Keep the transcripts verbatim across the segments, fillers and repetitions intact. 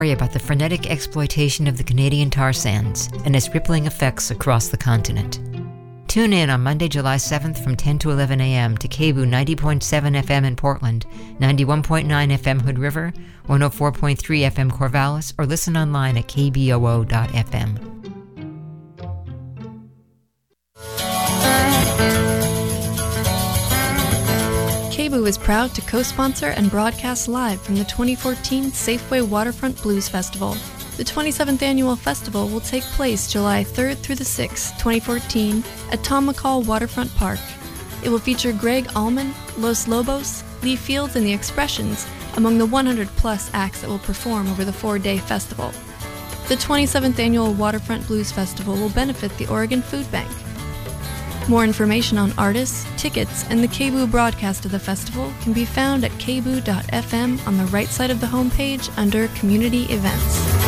about the frenetic exploitation of the Canadian tar sands and its rippling effects across the continent. Tune in on Monday, July seventh from ten to eleven a.m. to K B O O ninety point seven F M in Portland, ninety-one point nine F M Hood River, one oh four point three F M Corvallis, or listen online at k b o o dot f m. K B O O is proud to co-sponsor and broadcast live from the twenty fourteen Safeway Waterfront Blues Festival. The twenty-seventh annual festival will take place July third through the sixth, twenty fourteen, at Tom McCall Waterfront Park. It will feature Greg Allman, Los Lobos, Lee Fields, and The Expressions among the one hundred plus acts that will perform over the four-day festival. The twenty-seventh annual Waterfront Blues Festival will benefit the Oregon Food Bank. More information on artists, tickets, and the K B O O broadcast of the festival can be found at k b o o dot f m on the right side of the homepage under Community Events.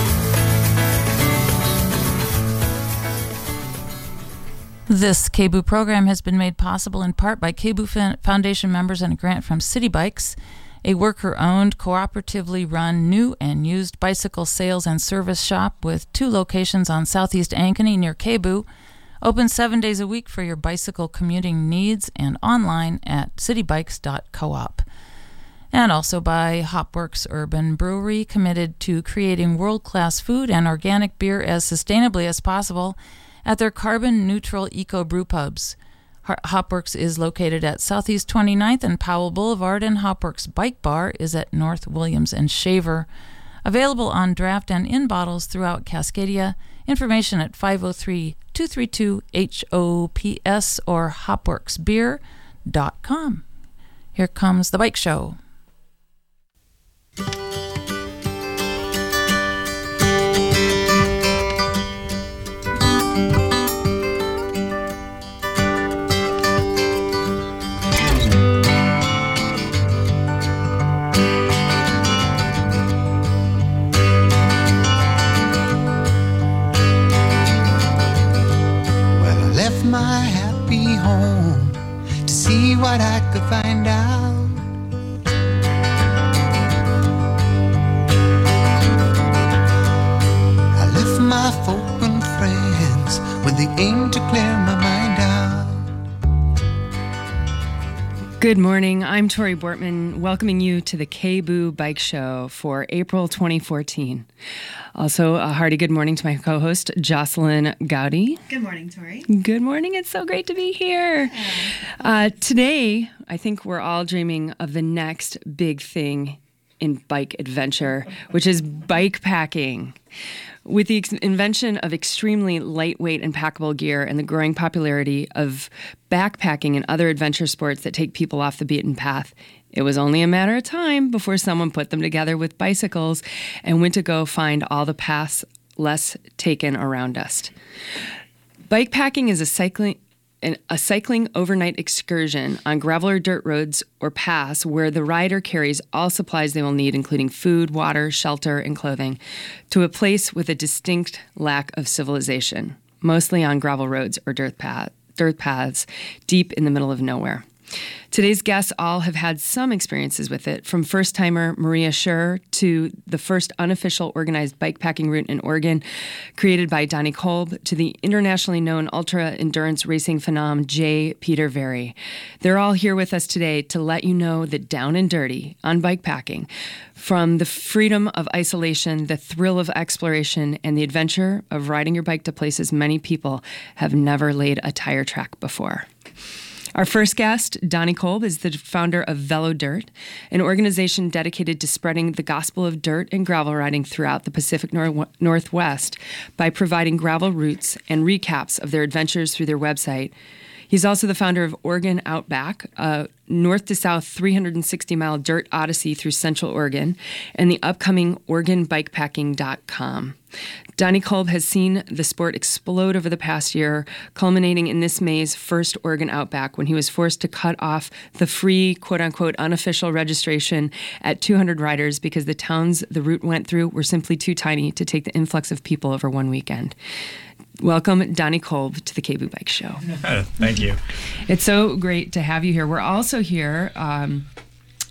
This K B O O program has been made possible in part by K B O O Foundation members and a grant from City Bikes, a worker-owned, cooperatively run new and used bicycle sales and service shop with two locations on Southeast Ankeny near K B O O. Open seven days a week for your bicycle commuting needs and online at city bikes dot coop. And also by Hopworks Urban Brewery, committed to creating world-class food and organic beer as sustainably as possible at their carbon-neutral eco-brew pubs. Hopworks is located at Southeast twenty-ninth and Powell Boulevard, and Hopworks Bike Bar is at North Williams and Shaver. Available on draft and in bottles throughout Cascadia. Information at five oh three, two three two, H O P S or hopworks beer dot com. Here comes the Bike Show. My happy home to see what I could find out. I left my folk and friends with the aim to clear my mind out. Good morning. I'm Tori Bortman, welcoming you to the K B O O Bike Show for April twenty fourteen. Also, a hearty good morning to my co-host, Jocelyn Gowdy. Good morning, Tori. Good morning. It's so great to be here. Uh, today, I think we're all dreaming of the next big thing in bike adventure, which is bike packing. With the ex- invention of extremely lightweight and packable gear and the growing popularity of backpacking and other adventure sports that take people off the beaten path, it was only a matter of time before someone put them together with bicycles and went to go find all the paths less taken around us. Bikepacking is a cycling an, a cycling overnight excursion on gravel or dirt roads or paths where the rider carries all supplies they will need, including food, water, shelter, and clothing, to a place with a distinct lack of civilization, mostly on gravel roads or dirt, path, dirt paths deep in the middle of nowhere. Today's guests all have had some experiences with it, from first-timer Maria Scher to the first unofficial organized bikepacking route in Oregon, created by Donnie Kolb, to the internationally known ultra-endurance racing phenom J. Peter Very. They're all here with us today to let you know that down and dirty on bikepacking, from the freedom of isolation, the thrill of exploration, and the adventure of riding your bike to places many people have never laid a tire track before. Our first guest, Donnie Kolb, is the founder of Velo Dirt, an organization dedicated to spreading the gospel of dirt and gravel riding throughout the Pacific Nor- Northwest by providing gravel routes and recaps of their adventures through their website. He's also the founder of Oregon Outback, a north to south three hundred sixty mile dirt odyssey through Central Oregon, and the upcoming Oregon Bikepacking dot com. Donnie Kolb has seen the sport explode over the past year, culminating in this May's first Oregon Outback when he was forced to cut off the free, quote-unquote, unofficial registration at two hundred riders because the towns the route went through were simply too tiny to take the influx of people over one weekend. Welcome, Donnie Kolb, to the K B O O Bike Show. Thank you. It's so great to have you here. We're also here um,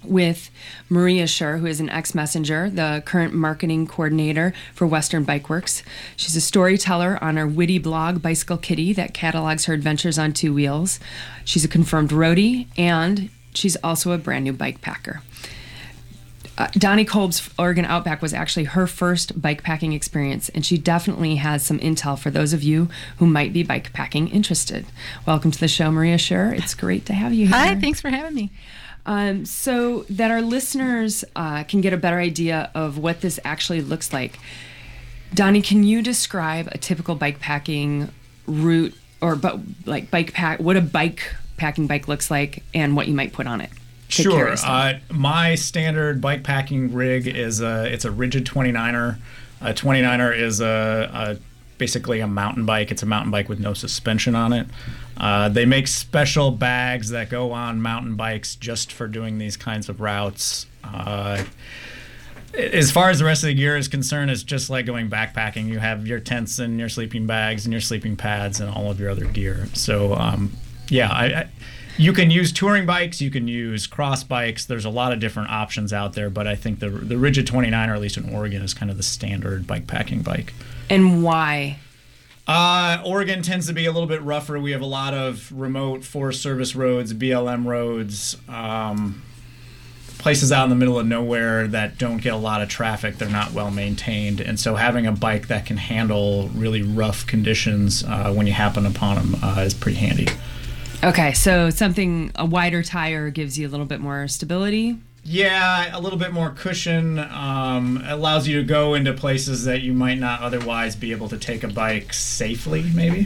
with Maria Schur, who is an ex-messenger, the current marketing coordinator for Western Bike Works. She's a storyteller on her witty blog, Bicycle Kitty, that catalogs her adventures on two wheels. She's a confirmed roadie, and she's also a brand new bike packer. Uh, Donnie Kolb's Oregon Outback was actually her first bike packing experience, and she definitely has some intel for those of you who might be bike packing interested. Welcome to the show, Maria Schur. It's great to have you here. Hi, thanks for having me. Um, so that our listeners uh, can get a better idea of what this actually looks like. Donnie, can you describe a typical bike packing route, or but like bike pack, what a bike packing bike looks like, and what you might put on it? Take Sure. Uh, my standard bike packing rig is a it's a rigid twenty-niner. A twenty-niner is a, a basically a mountain bike. It's a mountain bike with no suspension on it. Uh, they make special bags that go on mountain bikes just for doing these kinds of routes. Uh, as far as the rest of the gear is concerned, it's just like going backpacking. You have your tents and your sleeping bags and your sleeping pads and all of your other gear. So, um, yeah, I, I, you can use touring bikes. You can use cross bikes. There's a lot of different options out there, but I think the the Rigid twenty-niner, at least in Oregon, is kind of the standard bike packing bike. And why? Uh, Oregon tends to be a little bit rougher. We have a lot of remote Forest Service roads, B L M roads, um, places out in the middle of nowhere that don't get a lot of traffic. They're not well maintained. And so having a bike that can handle really rough conditions uh, when you happen upon them uh, is pretty handy. Okay, so something, a wider tire gives you a little bit more stability? Yeah, a little bit more cushion. Um, allows you to go into places that you might not otherwise be able to take a bike safely, maybe.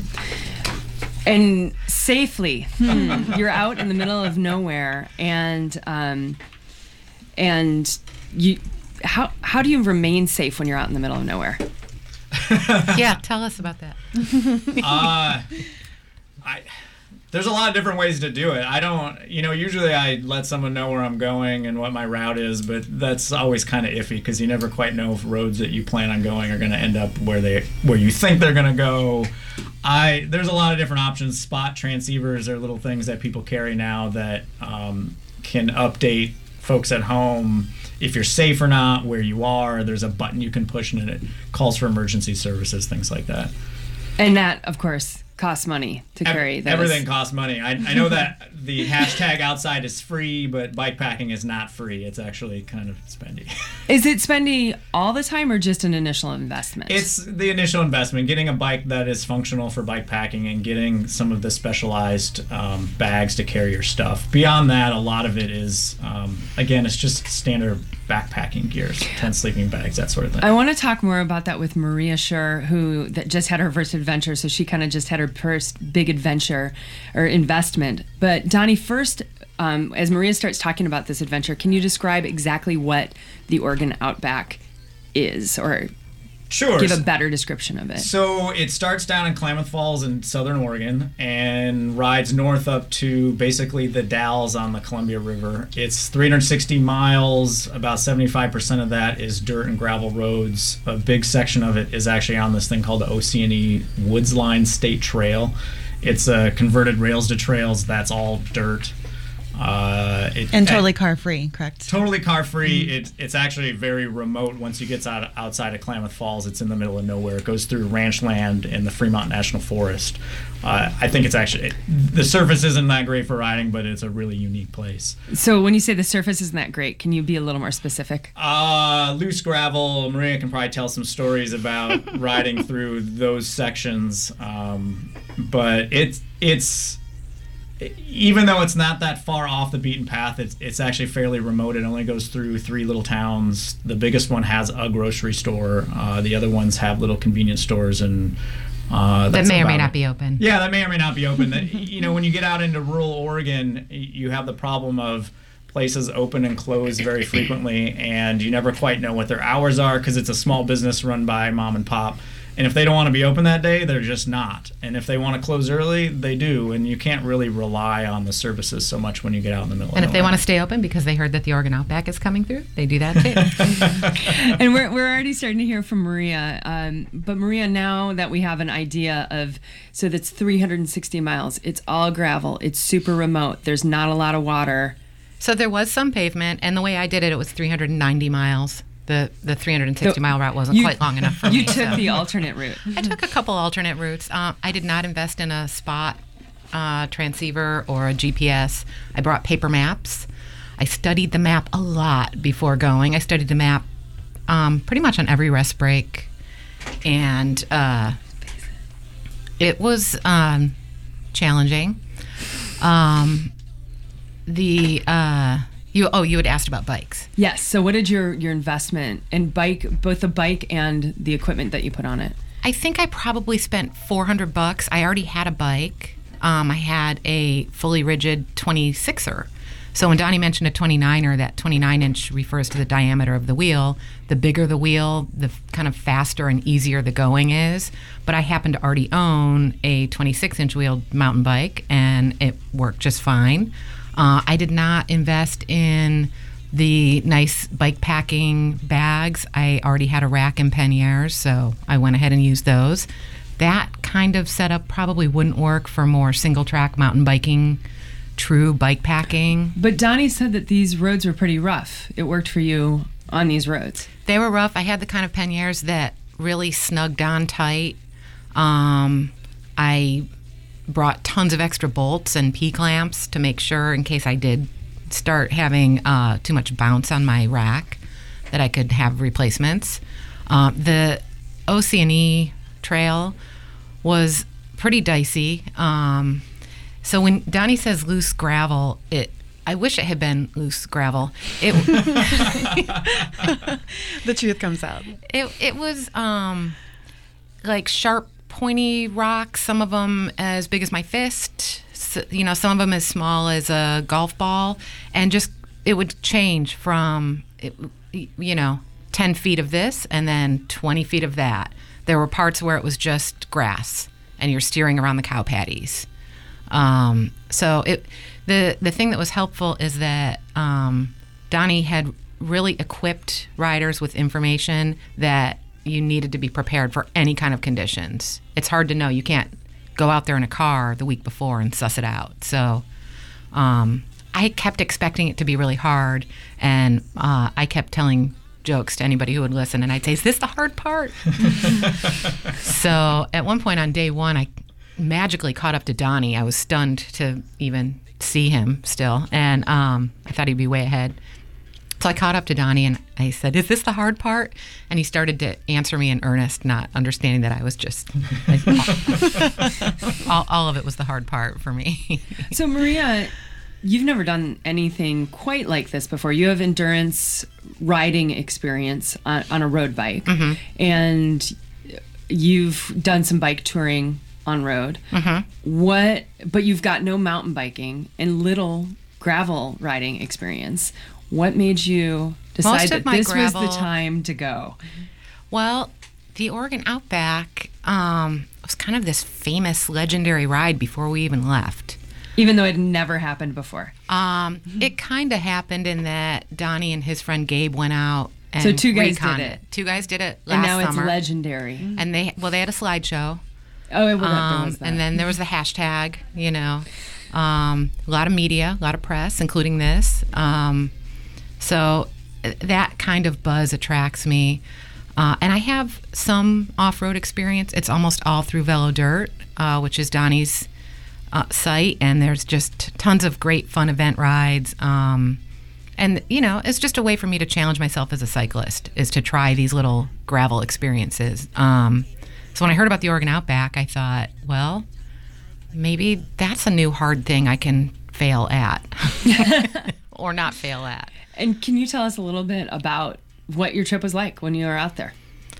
And safely. Hmm. You're out in the middle of nowhere, and um, and you. How how do you remain safe when you're out in the middle of nowhere? Yeah, tell us about that. uh, I. There's a lot of different ways to do it. I don't, you know, usually I let someone know where I'm going and what my route is, but that's always kind of iffy because you never quite know if roads that you plan on going are going to end up where they, where you think they're going to go. I there's a lot of different options. Spot transceivers are little things that people carry now that um, can update folks at home if you're safe or not, where you are. There's a button you can push and it calls for emergency services, things like that. And that, of course, costs money to carry those. Everything costs money. I, I know that the hashtag outside is free, but bike packing is not free. It's actually kind of spendy. Is it spendy all the time or just an initial investment? It's the initial investment, getting a bike that is functional for bike packing and getting some of the specialized um, bags to carry your stuff. Beyond that, a lot of it is, um, again, it's just standard backpacking gear, tent sleeping bags, that sort of thing. I want to talk more about that with Maria Schur, who that just had her first adventure, so she kind of just had her first big adventure or investment. But Donnie, first, um, as Maria starts talking about this adventure, can you describe exactly what the Oregon Outback is, or Sure. give a better description of it? So it starts down in Klamath Falls in southern Oregon and rides north up to basically the Dalles on the Columbia River. It's three hundred sixty miles. About seventy-five percent of that is dirt and gravel roads. A big section of it is actually on this thing called the O C N E Woods Line State Trail. It's a converted rails to trails. That's all dirt. Uh, it, and totally car free, correct? Totally car free. Mm-hmm. It, it's actually very remote. Once you get out, outside of Klamath Falls, it's in the middle of nowhere. It goes through ranch land in the Fremont National Forest. Uh, I think it's actually, it, the surface isn't that great for riding, but it's a really unique place. So when you say the surface isn't that great, can you be a little more specific? Uh, loose gravel. Maria can probably tell some stories about riding through those sections. Um, but it's, it's, even though it's not that far off the beaten path, it's it's actually fairly remote. It only goes through three little towns. The biggest one has a grocery store. Uh, the other ones have little convenience stores, and uh, that may or may it. not be open. Yeah, that may or may not be open. That, you know, when you get out into rural Oregon, you have the problem of places open and close very frequently, and you never quite know what their hours are because it's a small business run by mom and pop. And if they don't want to be open that day, they're just not. And if they want to close early, they do. And you can't really rely on the services so much when you get out in the middle and of if they want to stay open because they heard that the Oregon Outback is coming through, they do that too. And we're, we're already starting to hear from Maria. Um, but Maria, now that we have an idea of, so that's three hundred sixty miles, it's all gravel, it's super remote, there's not a lot of water. So there was some pavement, and the way I did it, it was three hundred ninety miles. The the three hundred sixty mile route wasn't You- quite long enough for You me. took so. the alternate route. I took a couple alternate routes. Uh, I did not invest in a spot uh, transceiver or a G P S. I brought paper maps. I studied the map a lot before going. I studied the map um, pretty much on every rest break, and uh, it was um, challenging. Um, the uh, you oh you had asked about bikes. Yes. So what did your, your investment in bike, both the bike and the equipment that you put on it? I think I probably spent four hundred bucks. I already had a bike. Um, I had a fully rigid twenty-sixer. So when Donnie mentioned a twenty-niner, that twenty-nine inch refers to the diameter of the wheel. The bigger the wheel, the f- kind of faster and easier the going is. But I happen to already own a twenty-six inch wheeled mountain bike, and it worked just fine. Uh, I did not invest in the nice bike packing bags. I already had a rack and panniers, so I went ahead and used those. That kind of setup probably wouldn't work for more single track mountain biking, true bike packing. But Donnie said that these roads were pretty rough. It worked for you on these roads. They were rough. I had the kind of panniers that really snugged on tight. Um, I brought tons of extra bolts and P-clamps to make sure, in case I did start having uh, too much bounce on my rack, that I could have replacements. Uh, the O C and E trail was pretty dicey. Um, so when Donnie says loose gravel, it I wish it had been loose gravel. It The truth comes out. it it was um, like sharp, pointy rocks. Some of them as big as my fist. So, you know, some of them as small as a golf ball, and just it would change from it, you know ten feet of this and then twenty feet of that. There were parts where it was just grass, and you're steering around the cow patties. Um, so it, the the thing that was helpful is that um, Donnie had really equipped riders with information that you needed to be prepared for any kind of conditions. It's hard to know. You can't go out there in a car the week before and suss it out. So um, I kept expecting it to be really hard, and uh, I kept telling jokes to anybody who would listen, and I'd say, is this the hard part? So at one point on day one, I magically caught up to Donnie. I was stunned to even see him still, and um, I thought he'd be way ahead. So I caught up to Donnie, and I said, is this the hard part? And he started to answer me in earnest, not understanding that I was just, like, all, all of it was the hard part for me. So Maria, you've never done anything quite like this before. You have endurance riding experience on, on a road bike, Mm-hmm. and you've done some bike touring on road. Mm-hmm. What? But you've got no mountain biking and little gravel riding experience. What made you decide Most of that my this was gravel- the time to go? Well, the Oregon Outback um, was kind of this famous, legendary ride before we even left. Even though it had never happened before. Um, it kind of happened in that Donnie and his friend Gabe went out and So two guys reconned did it. Two guys did it last And now summer. it's legendary. And they, well, they had a slideshow. Oh, well, that, there Um, was that. and then there was the hashtag, you know, um, a lot of media, a lot of press, including this. Um, so uh, that kind of buzz attracts me. Uh, and I have some off-road experience. It's almost all through Velo Dirt, uh, which is Donnie's uh, site. And there's just tons of great fun event rides. Um, and, you know, it's just a way for me to challenge myself as a cyclist, is to try these little gravel experiences. Um, so when I heard about the Oregon Outback, I thought, well, maybe that's a new hard thing I can fail at or not fail at. And can you tell us a little bit about what your trip was like when you were out there?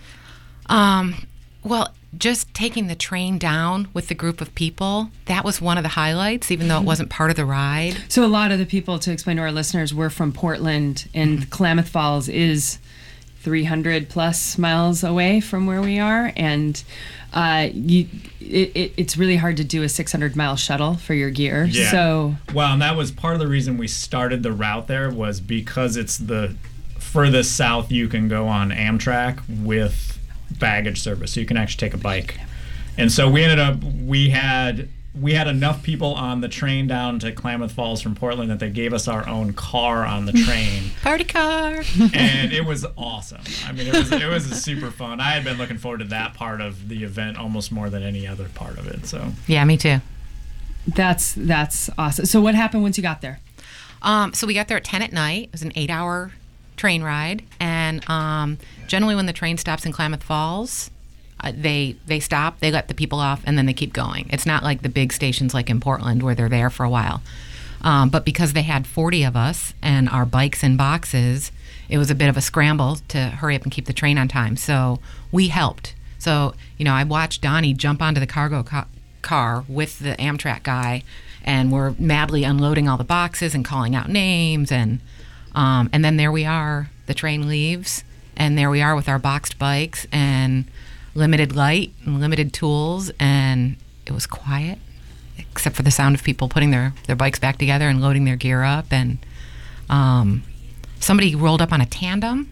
Um, well, just taking the train down with the group of people, that was one of the highlights, even though it wasn't part of the ride. So a lot of the people, to explain to our listeners, were from Portland, and Klamath Falls is three hundred plus miles away from where we are, and uh, you, it, it, it's really hard to do a six hundred mile shuttle for your gear. Yeah. So Well, and that was part of the reason we started the route there, was because it's the furthest south you can go on Amtrak with baggage service. So you can actually take a bike. And so we ended up, we had we had enough people on the train down to Klamath Falls from Portland that they gave us our own car on the train. Party car. And it was awesome. I mean, it was it was super fun. I had been looking forward to that part of the event almost more than any other part of it. So Yeah, me too. That's that's awesome. So what happened once you got there? Um, so we got there at ten at night. It was an eight-hour train ride, and um, generally when the train stops in Klamath Falls, uh, they they stop, they let the people off, and then they keep going. It's not like the big stations like in Portland where they're there for a while. Um, but because they had forty of us and our bikes in boxes, it was a bit of a scramble to hurry up and keep the train on time. So we helped. So, you know, I watched Donnie jump onto the cargo ca- car with the Amtrak guy, and we're madly unloading all the boxes and calling out names, and um, and then there we are. The train leaves, and there we are with our boxed bikes and limited light and limited tools, and it was quiet, except for the sound of people putting their, their bikes back together and loading their gear up, and um, somebody rolled up on a tandem,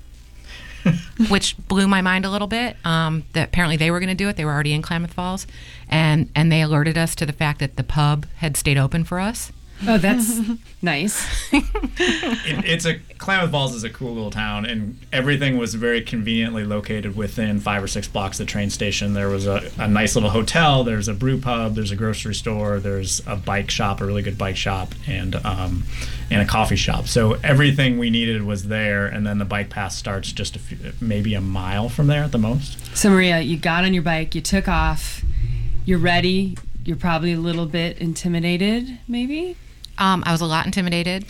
which blew my mind a little bit. Um, that apparently they were going to do it. They were already in Klamath Falls, and and they alerted us to the fact that the pub had stayed open for us. Oh, that's nice. it, it's a Klamath Falls is a cool little town, and everything was very conveniently located within five or six blocks of the train station. There was a, a nice little hotel. There's a brew pub. There's a grocery store. There's a bike shop, a really good bike shop, and um, and a coffee shop. So everything we needed was there. And then the bike path starts just a few, maybe a mile from there at the most. So Maria, you got on your bike. You took off. You're ready. You're probably a little bit intimidated, maybe. Um, I was a lot intimidated.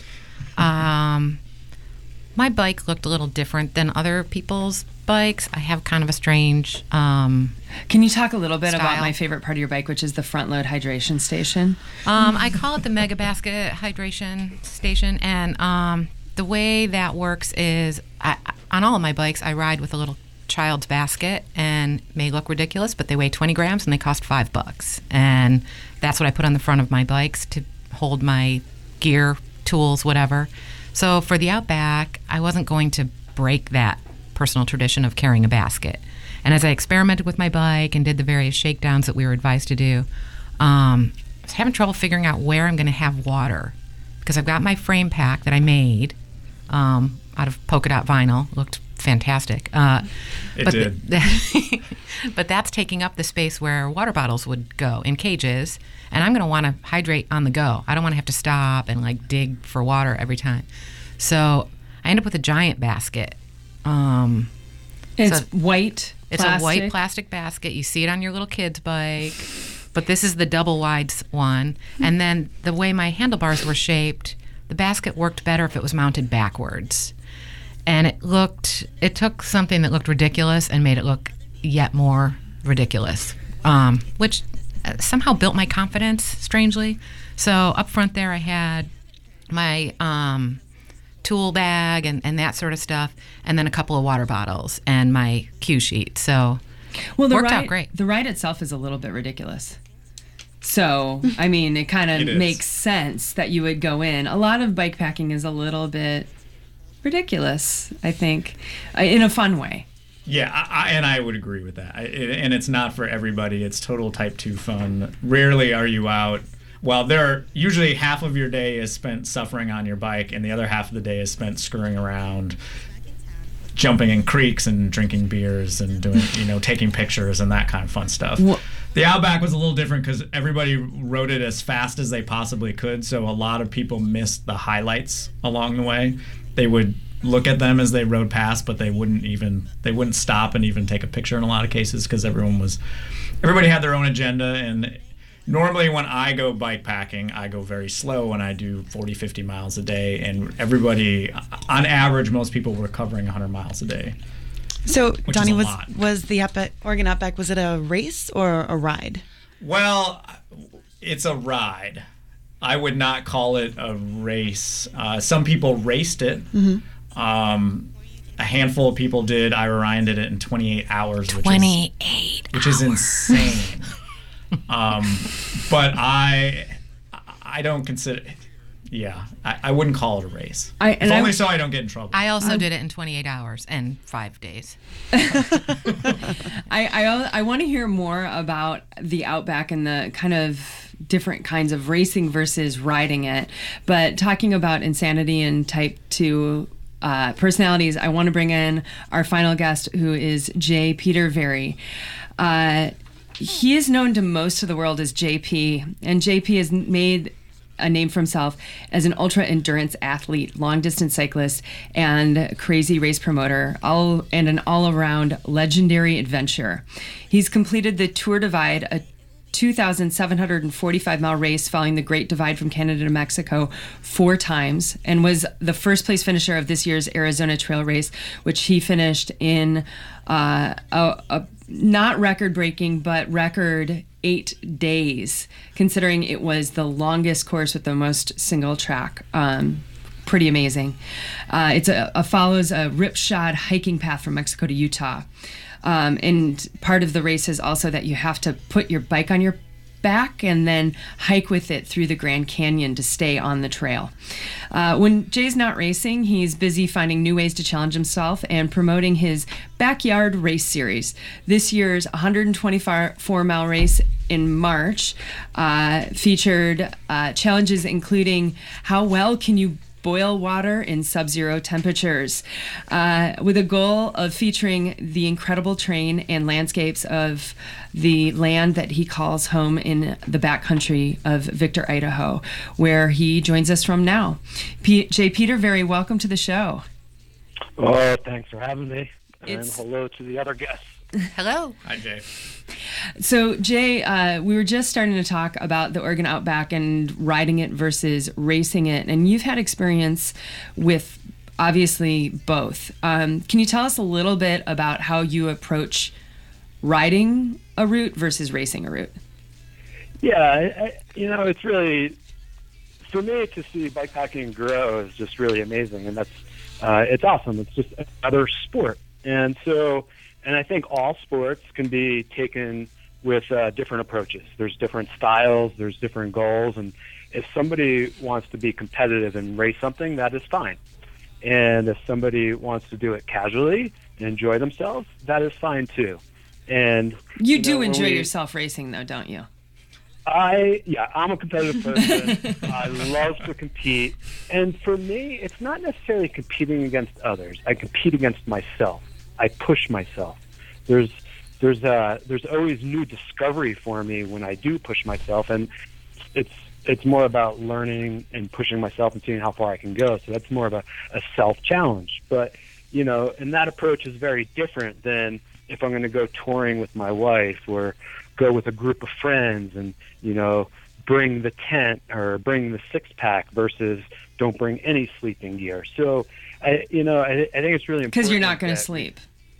Um, my bike looked a little different than other people's bikes. I have kind of a strange. Um, Can you talk a little bit style. about my favorite part of your bike, which is the front load hydration station? Um, I call it the Mega Basket Hydration Station, and um, the way that works is I, on all of my bikes, I ride with a little child's basket, and may look ridiculous, but they weigh twenty grams and they cost five bucks, and that's what I put on the front of my bikes to hold my gear, tools, whatever. So for the Outback, I wasn't going to break that personal tradition of carrying a basket. And as I experimented with my bike and did the various shakedowns that we were advised to do, um, I was having trouble figuring out where I'm going to have water, because I've got my frame pack that I made um, out of polka dot vinyl. It looked fantastic. Uh, It but did. The, but that's taking up the space where water bottles would go in cages, and I'm going to want to hydrate on the go. I don't want to have to stop and like dig for water every time. So I end up with a giant basket. Um, It's so white. it's plastic. a white plastic basket. You see it on your little kid's bike, but this is the double wide s- one. And then the way my handlebars were shaped, the basket worked better if it was mounted backwards. And it looked, it took something that looked ridiculous and made it look yet more ridiculous, um, which uh, somehow built my confidence, strangely. So up front there I had my um, tool bag and, and that sort of stuff, and then a couple of water bottles and my cue sheet. So Well, the worked ride, out great. The ride itself is a little bit ridiculous. So, I mean, it kind It of is. makes sense that you would go in. A lot of bike packing is a little bit ridiculous, I think, uh, in a fun way. Yeah, I, I, and I would agree with that. I, it, and it's not for everybody. It's total type two fun. Rarely are you out. Well, there are, usually half of your day is spent suffering on your bike, and the other half of the day is spent screwing around, jumping in creeks and drinking beers and doing, you know, taking pictures and that kind of fun stuff. Wha- The Outback was a little different because everybody rode it as fast as they possibly could, so a lot of people missed the highlights along the way. They would look at them as they rode past, but they wouldn't even they wouldn't stop and even take a picture in a lot of cases because everyone was everybody had their own agenda. And normally when I go bike packing, I go very slow when I do forty, fifty miles a day, and everybody, on average, most people were covering one hundred miles a day. So, is Donnie, a was lot. was the Outback, Oregon Outback, was it a race or a ride? Well, it's a ride. I would not call it a race. Uh, some people raced it. Mm-hmm. Um, a handful of people did. Ira Ryan did it in twenty-eight hours, which twenty-eight is which is insane. um, but I, I don't consider. Yeah, I, I wouldn't call it a race. I- if and I- only so I don't get in trouble. I also did it in twenty-eight hours and five days. I I, I want to hear more about the Outback and the kind of different kinds of racing versus riding it. But talking about insanity and type two uh, personalities, I want to bring in our final guest, who is J. Peter Very. Uh, he is known to most of the world as J P, and J P has made a name for himself as an ultra endurance athlete, long distance cyclist, and crazy race promoter, all and an all around legendary adventurer. He's completed the Tour Divide, a two thousand seven hundred forty-five mile race following the Great Divide from Canada to Mexico, four times, and was the first place finisher of this year's Arizona Trail Race, which he finished in uh, a, a not record breaking, but record eight days, considering it was the longest course with the most single track. Um, pretty amazing. Uh, it's a, a follows a ripshod hiking path from Mexico to Utah. Um, and part of the race is also that you have to put your bike on your back and then hike with it through the Grand Canyon to stay on the trail. Uh, when Jay's not racing, he's busy finding new ways to challenge himself and promoting his backyard race series. This year's one hundred twenty-four mile race in March uh, featured uh, challenges including how well can you boil water in sub-zero temperatures, uh, with a goal of featuring the incredible terrain and landscapes of the land that he calls home in the backcountry of Victor, Idaho, where he joins us from now. P- J. Peter Very, welcome to the show. Oh, thanks for having me. It's... And hello to the other guests. Hello. Hi, Jay. So, Jay, uh, we were just starting to talk about the Oregon Outback and riding it versus racing it, and you've had experience with obviously both. Um, can you tell us a little bit about how you approach riding a route versus racing a route? Yeah, I, I, you know, it's really, for me to see bikepacking grow is just really amazing, and that's, uh, it's awesome. It's just another sport. And so, and I think all sports can be taken with uh, different approaches. There's different styles, there's different goals, and if somebody wants to be competitive and race something, that is fine. And if somebody wants to do it casually and enjoy themselves, that is fine too. And you, you do know, enjoy we, yourself racing, though, don't you? I yeah, I'm a competitive person. I love to compete, and for me, it's not necessarily competing against others. I compete against myself. I push myself. There's there's uh, there's always new discovery for me when I do push myself, and it's it's more about learning and pushing myself and seeing how far I can go. So that's more of a, a self challenge. But you know, and that approach is very different than if I'm going to go touring with my wife or go with a group of friends and you know bring the tent or bring the six pack versus don't bring any sleeping gear. So I you know I, I think it's really important because you're not going to sleep.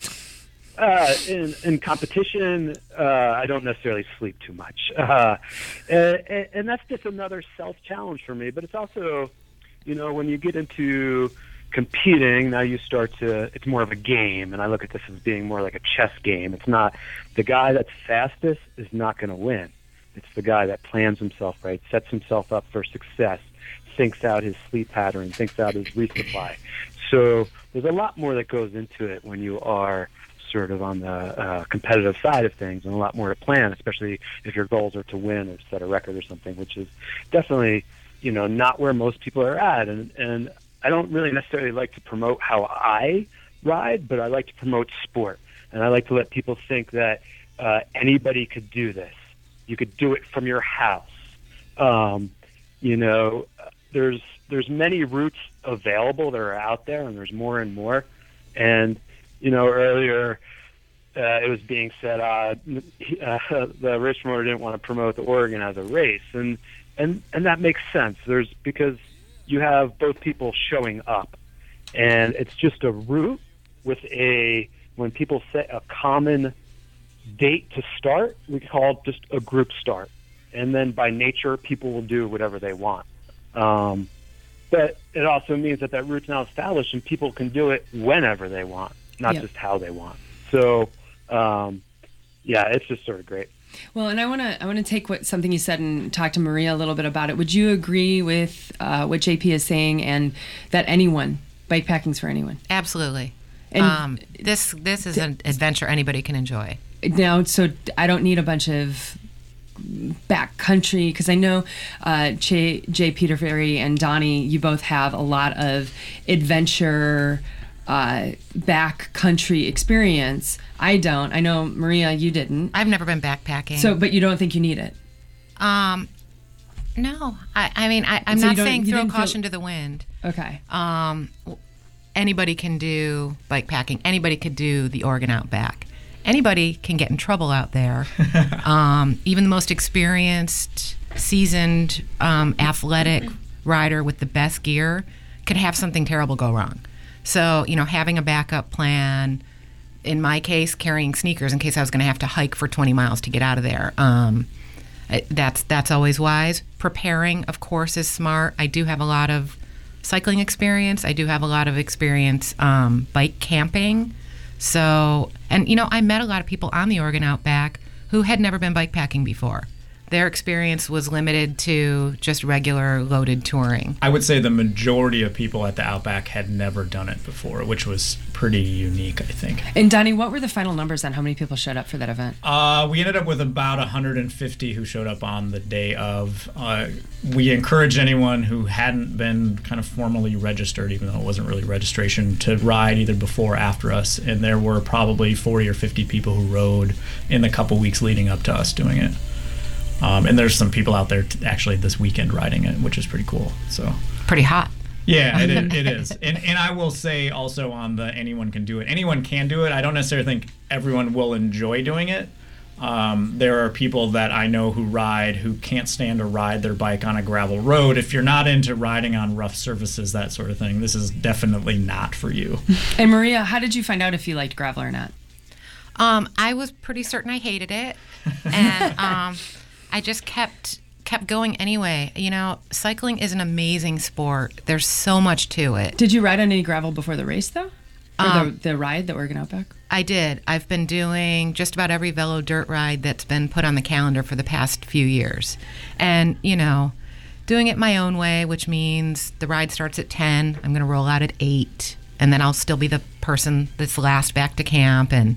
Uh, in, in competition, uh, I don't necessarily sleep too much. Uh, and, and that's just another self-challenge for me. But it's also, you know, when you get into competing, now you start to, it's more of a game. And I look at this as being more like a chess game. It's not, the guy that's fastest is not going to win. It's the guy that plans himself right, sets himself up for success, thinks out his sleep pattern, thinks out his resupply. So there's a lot more that goes into it when you are sort of on the uh, competitive side of things, and a lot more to plan, especially if your goals are to win or set a record or something, which is definitely, you know, not where most people are at. And, and I don't really necessarily like to promote how I ride, but I like to promote sport. And I like to let people think that uh, anybody could do this. You could do it from your house. Um, you know, there's, there's many routes available that are out there, and there's more and more. And you know, earlier uh, it was being said uh, uh, the race promoter didn't want to promote the Oregon as a race, and and and that makes sense. There's because you have both people showing up, and it's just a route with a when people set a common date to start, we call it just a group start, and then by nature people will do whatever they want. Um, but it also means that that route's now established, and people can do it whenever they want. Not yep. just how they want. So, um, yeah, it's just sort of great. Well, and I want to I want to take what something you said and talk to Maria a little bit about it. Would you agree with uh, what J P is saying, and that anyone bikepacking's for anyone? Absolutely. And um, this this is th- an adventure anybody can enjoy. Now, so I don't need a bunch of backcountry? Because I know uh, Jay, Jay Peterferry and Donnie, you both have a lot of adventure uh, backcountry experience. I don't. I know, Maria, you didn't. I've never been backpacking. So, but you don't think you need it? Um, no. I, I mean, I, I'm So you not don't- saying you throw didn't caution feel- to the wind. Okay. Um, anybody can do bike packing. Anybody could do the Oregon Outback. Anybody can get in trouble out there. um, even the most experienced, seasoned, um, athletic rider with the best gear could have something terrible go wrong. So, you know, having a backup plan, in my case, carrying sneakers in case I was going to have to hike for twenty miles to get out of there. Um, I- that's that's always wise. Preparing, of course, is smart. I do have a lot of cycling experience. I do have a lot of experience um, bike camping. So, and you know, I met a lot of people on the Oregon Outback who had never been bike packing before. Their experience was limited to just regular loaded touring. I would say the majority of people at the Outback had never done it before, which was pretty unique, I think. And Donnie, what were the final numbers on how many people showed up for that event? Uh, we ended up with about one hundred fifty who showed up on the day of. Uh, we encouraged anyone who hadn't been kind of formally registered, even though it wasn't really registration, to ride either before or after us. And there were probably forty or fifty people who rode in the couple weeks leading up to us doing it. Um, and there's some people out there t- actually this weekend riding it, which is pretty cool. So pretty hot. Yeah, it, is, it is. And and I will say also on the anyone can do it. Anyone can do it. I don't necessarily think everyone will enjoy doing it. Um, there are people that I know who ride who can't stand to ride their bike on a gravel road. If you're not into riding on rough surfaces, that sort of thing, this is definitely not for you. And Maria, how did you find out if you liked gravel or not? Um, I was pretty certain I hated it, and um, I just kept kept going anyway. You know, cycling is an amazing sport. There's so much to it. Did you ride on any gravel before the race, though? Or Um, the, the ride, the Oregon Outback? I did. I've been doing just about every velo dirt ride that's been put on the calendar for the past few years. And, you know, doing it my own way, which means the ride starts at ten, I'm going to roll out at eight, and then I'll still be the person that's last back to camp and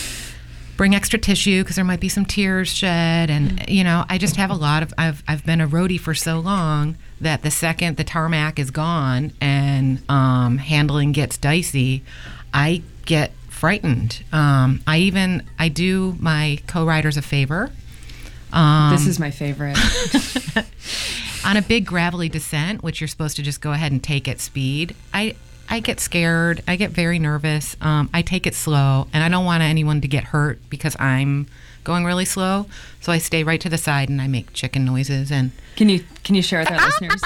bring extra tissue because there might be some tears shed. And, you know, I just have a lot of, I've, I've been a roadie for so long that the second the tarmac is gone and um, handling gets dicey, I get frightened. Um, I even, I do my co-riders a favor. Um, This is my favorite. on a big gravelly descent, which you're supposed to just go ahead and take at speed, I I get scared. I get very nervous. Um, I take it slow, and I don't want anyone to get hurt because I'm going really slow. So I stay right to the side and I make chicken noises. And Can you can you share with our listeners?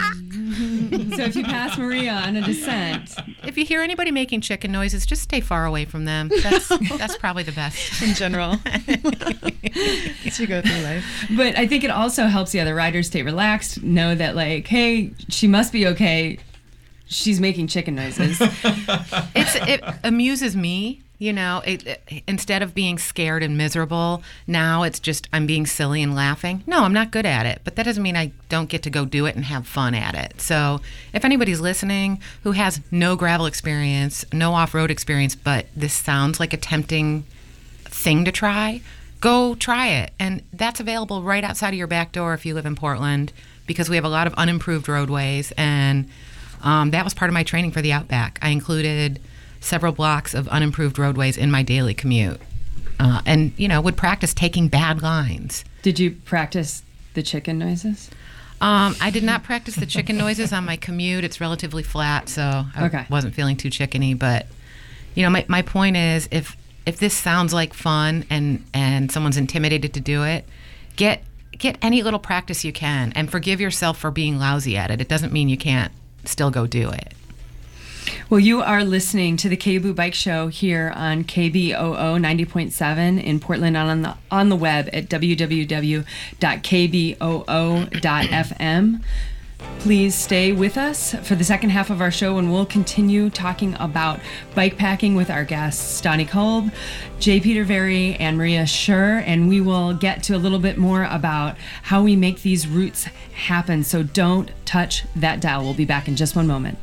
So if you pass Maria on a descent, if you hear anybody making chicken noises, just stay far away from them. That's that's probably the best in general. As you go through life. But I think it also helps the other riders stay relaxed, know that like, hey, she must be okay. She's making chicken noises. It's it amuses me, you know. It, it, instead of being scared and miserable, now it's just I'm being silly and laughing. No, I'm not good at it, but that doesn't mean I don't get to go do it and have fun at it. So if anybody's listening who has no gravel experience, no off-road experience, but this sounds like a tempting thing to try, go try it. And that's available right outside of your back door if you live in Portland, because we have a lot of unimproved roadways. And Um, that was part of my training for the Outback. I included several blocks of unimproved roadways in my daily commute, uh, and you know would practice taking bad lines. Did you practice the chicken noises? Um, I did not practice the chicken noises on my commute. It's relatively flat, so I Okay. wasn't feeling too chickeny. But you know, my my point is, if if this sounds like fun and and someone's intimidated to do it, get get any little practice you can, and forgive yourself for being lousy at it. It doesn't mean you can't still go do it. Well, you are listening to the Kayaboo Bike Show here on K B O O ninety point seven in Portland, on the on the web at w w w dot k b o o dot f m. Please stay with us for the second half of our show, and we'll continue talking about bike packing with our guests, Donnie Kolb, Jay Peterferry, and Maria Schur, and we will get to a little bit more about how we make these routes happen. So don't touch that dial. We'll be back in just one moment.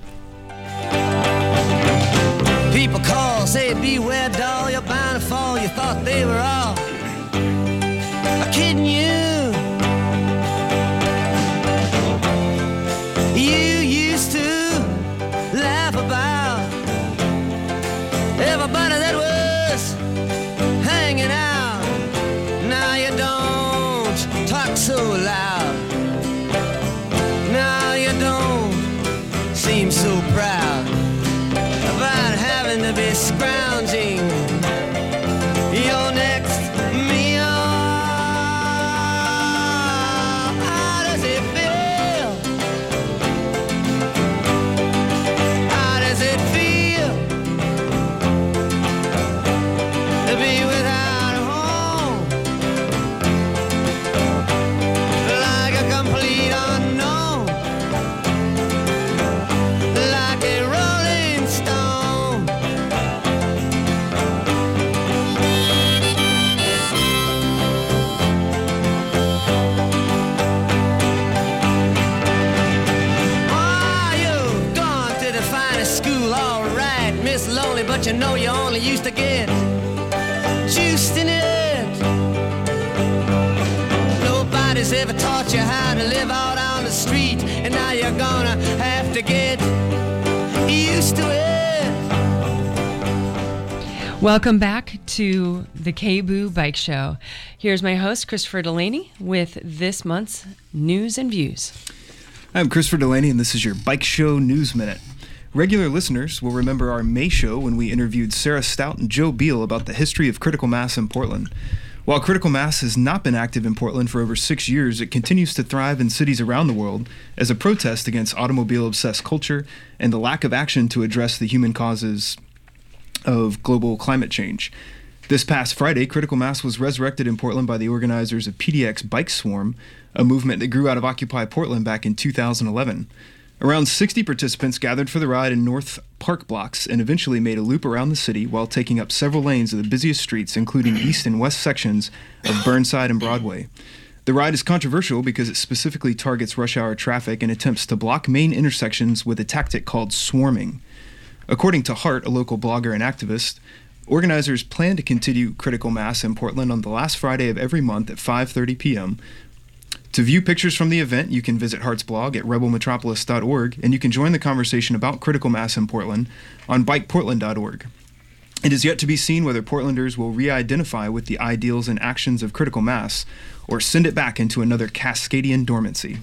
People call, say beware doll, you're bound to fall. You thought they were all kidding you. scrounging your next meal. How does it feel? How does it feel to be without a home? Like a complete unknown, like a rolling stone. Oh, you've gone to the finest school, all right, Miss Lonely, but you know you only used to get juiced in it. Nobody's ever taught you how to live out on the street, and now you're gonna have to get used to it. Welcome back to the K-Boo Bike Show. Here's my host, Christopher Delaney, with this month's News and Views. I'm Christopher Delaney, and this is your Bike Show News Minute. Regular listeners will remember our May show when we interviewed Sarah Stout and Joe Beal about the history of critical mass in Portland. While critical mass has not been active in Portland for over six years, it continues to thrive in cities around the world as a protest against automobile-obsessed culture and the lack of action to address the human causes of global climate change. This past Friday, critical mass was resurrected in Portland by the organizers of P D X Bike Swarm, a movement that grew out of Occupy Portland back in two thousand eleven. Around sixty participants gathered for the ride in North Park blocks and eventually made a loop around the city while taking up several lanes of the busiest streets, including east and west sections of Burnside and Broadway. The ride is controversial because it specifically targets rush hour traffic and attempts to block main intersections with a tactic called swarming. According to Hart, a local blogger and activist, organizers plan to continue critical mass in Portland on the last Friday of every month at five thirty p.m. To view pictures from the event, you can visit Hart's blog at rebel metropolis dot org, and you can join the conversation about critical mass in Portland on bike portland dot org. It is yet to be seen whether Portlanders will re-identify with the ideals and actions of critical mass or send it back into another Cascadian dormancy.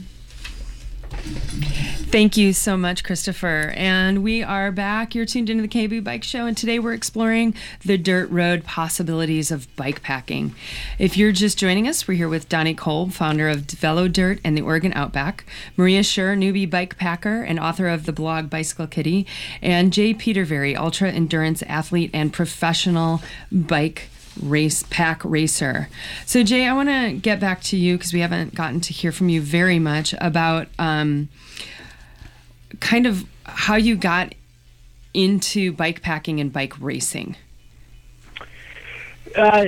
Thank you so much, Christopher. And we are back. You're tuned into the K-Boo Bike Show, and today we're exploring the dirt road possibilities of bike packing. If you're just joining us, we're here with Donnie Kolb, founder of Velo Dirt and the Oregon Outback, Maria Schur, newbie bike packer and author of the blog Bicycle Kitty, and Jay Peterberry, ultra endurance athlete and professional bike race pack racer. So Jay, I want to get back to you because we haven't gotten to hear from you very much about um, kind of how you got into bike packing and bike racing. Uh,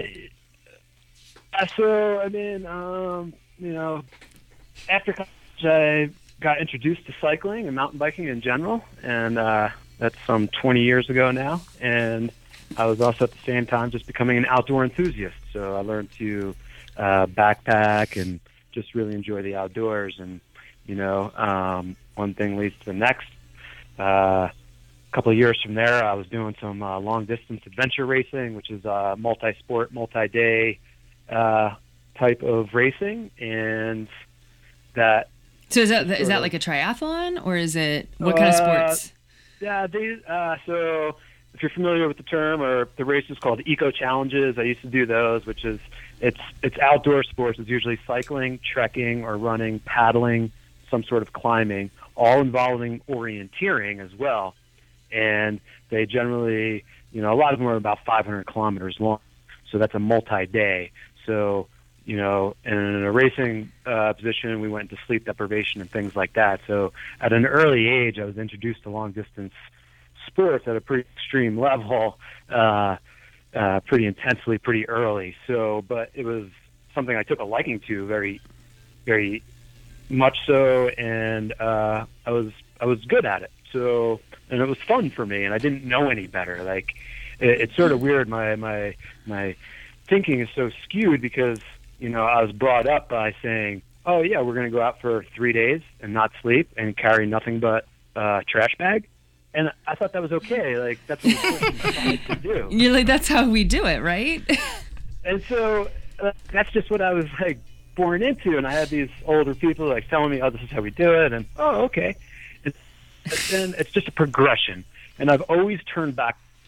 so I mean, um, you know, after college, I got introduced to cycling and mountain biking in general, and uh, that's some twenty years ago now. And I was also at the same time just becoming an outdoor enthusiast. So I learned to uh, backpack and just really enjoy the outdoors. And, you know, um, one thing leads to the next. Uh, a couple of years from there, I was doing some uh, long-distance adventure racing, which is uh, multi-sport, multi-day uh, type of racing. And that... So is that is that like a triathlon, or is it... What kind of sports? Uh, yeah, they, uh, so... If you're familiar with the term, or the race is called eco challenges, I used to do those, which is it's it's outdoor sports. It's usually cycling, trekking, or running, paddling, some sort of climbing, all involving orienteering as well. And they generally, you know, a lot of them are about five hundred kilometers long. So that's a multi-day. So, you know, in a racing uh, position, we went into sleep deprivation and things like that. So at an early age, I was introduced to long distance sports at a pretty extreme level, uh, uh, pretty intensely, pretty early. So, but it was something I took a liking to very, very much so, and uh, I was I was good at it. So, and it was fun for me, and I didn't know any better. Like, it, it's sort of weird. My my my thinking is so skewed because you know I was brought up by saying, "Oh yeah, we're going to go out for three days and not sleep and carry nothing but a trash bag." And I thought that was okay. Like, that's what we're supposed to do. You're like, that's how we do it, right? And so uh, that's just what I was, like, born into. And I had these older people, like, telling me, oh, this is how we do it. And, oh, okay. And then it's just a progression. And I've always turned back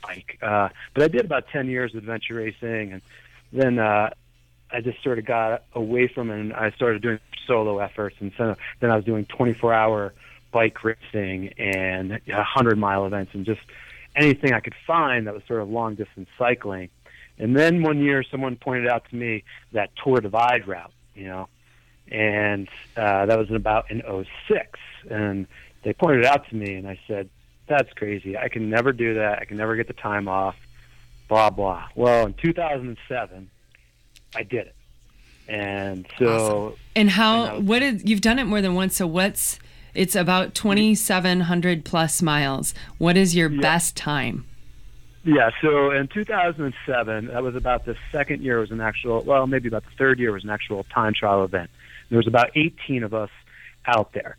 bike. Uh, but I did about ten years of adventure racing, and then uh, I just sort of got away from it, and I started doing solo efforts. And so then I was doing twenty-four hour bike racing and one hundred mile events and just anything I could find that was sort of long distance cycling. And then one year someone pointed out to me that Tour Divide route, you know, and uh, that was about in oh six. And they pointed it out to me, and I said, that's crazy. I can never do that. I can never get the time off, blah, blah. Well, in two thousand seven, I did it. And so... Awesome. And how, and was, what is, you've done it more than once, so what's, it's about twenty-seven hundred plus miles. What is your yeah. best time? Yeah, so in two thousand seven, that was about the second year was an actual, well, maybe about the third year was an actual time trial event. There was about eighteen of us out there.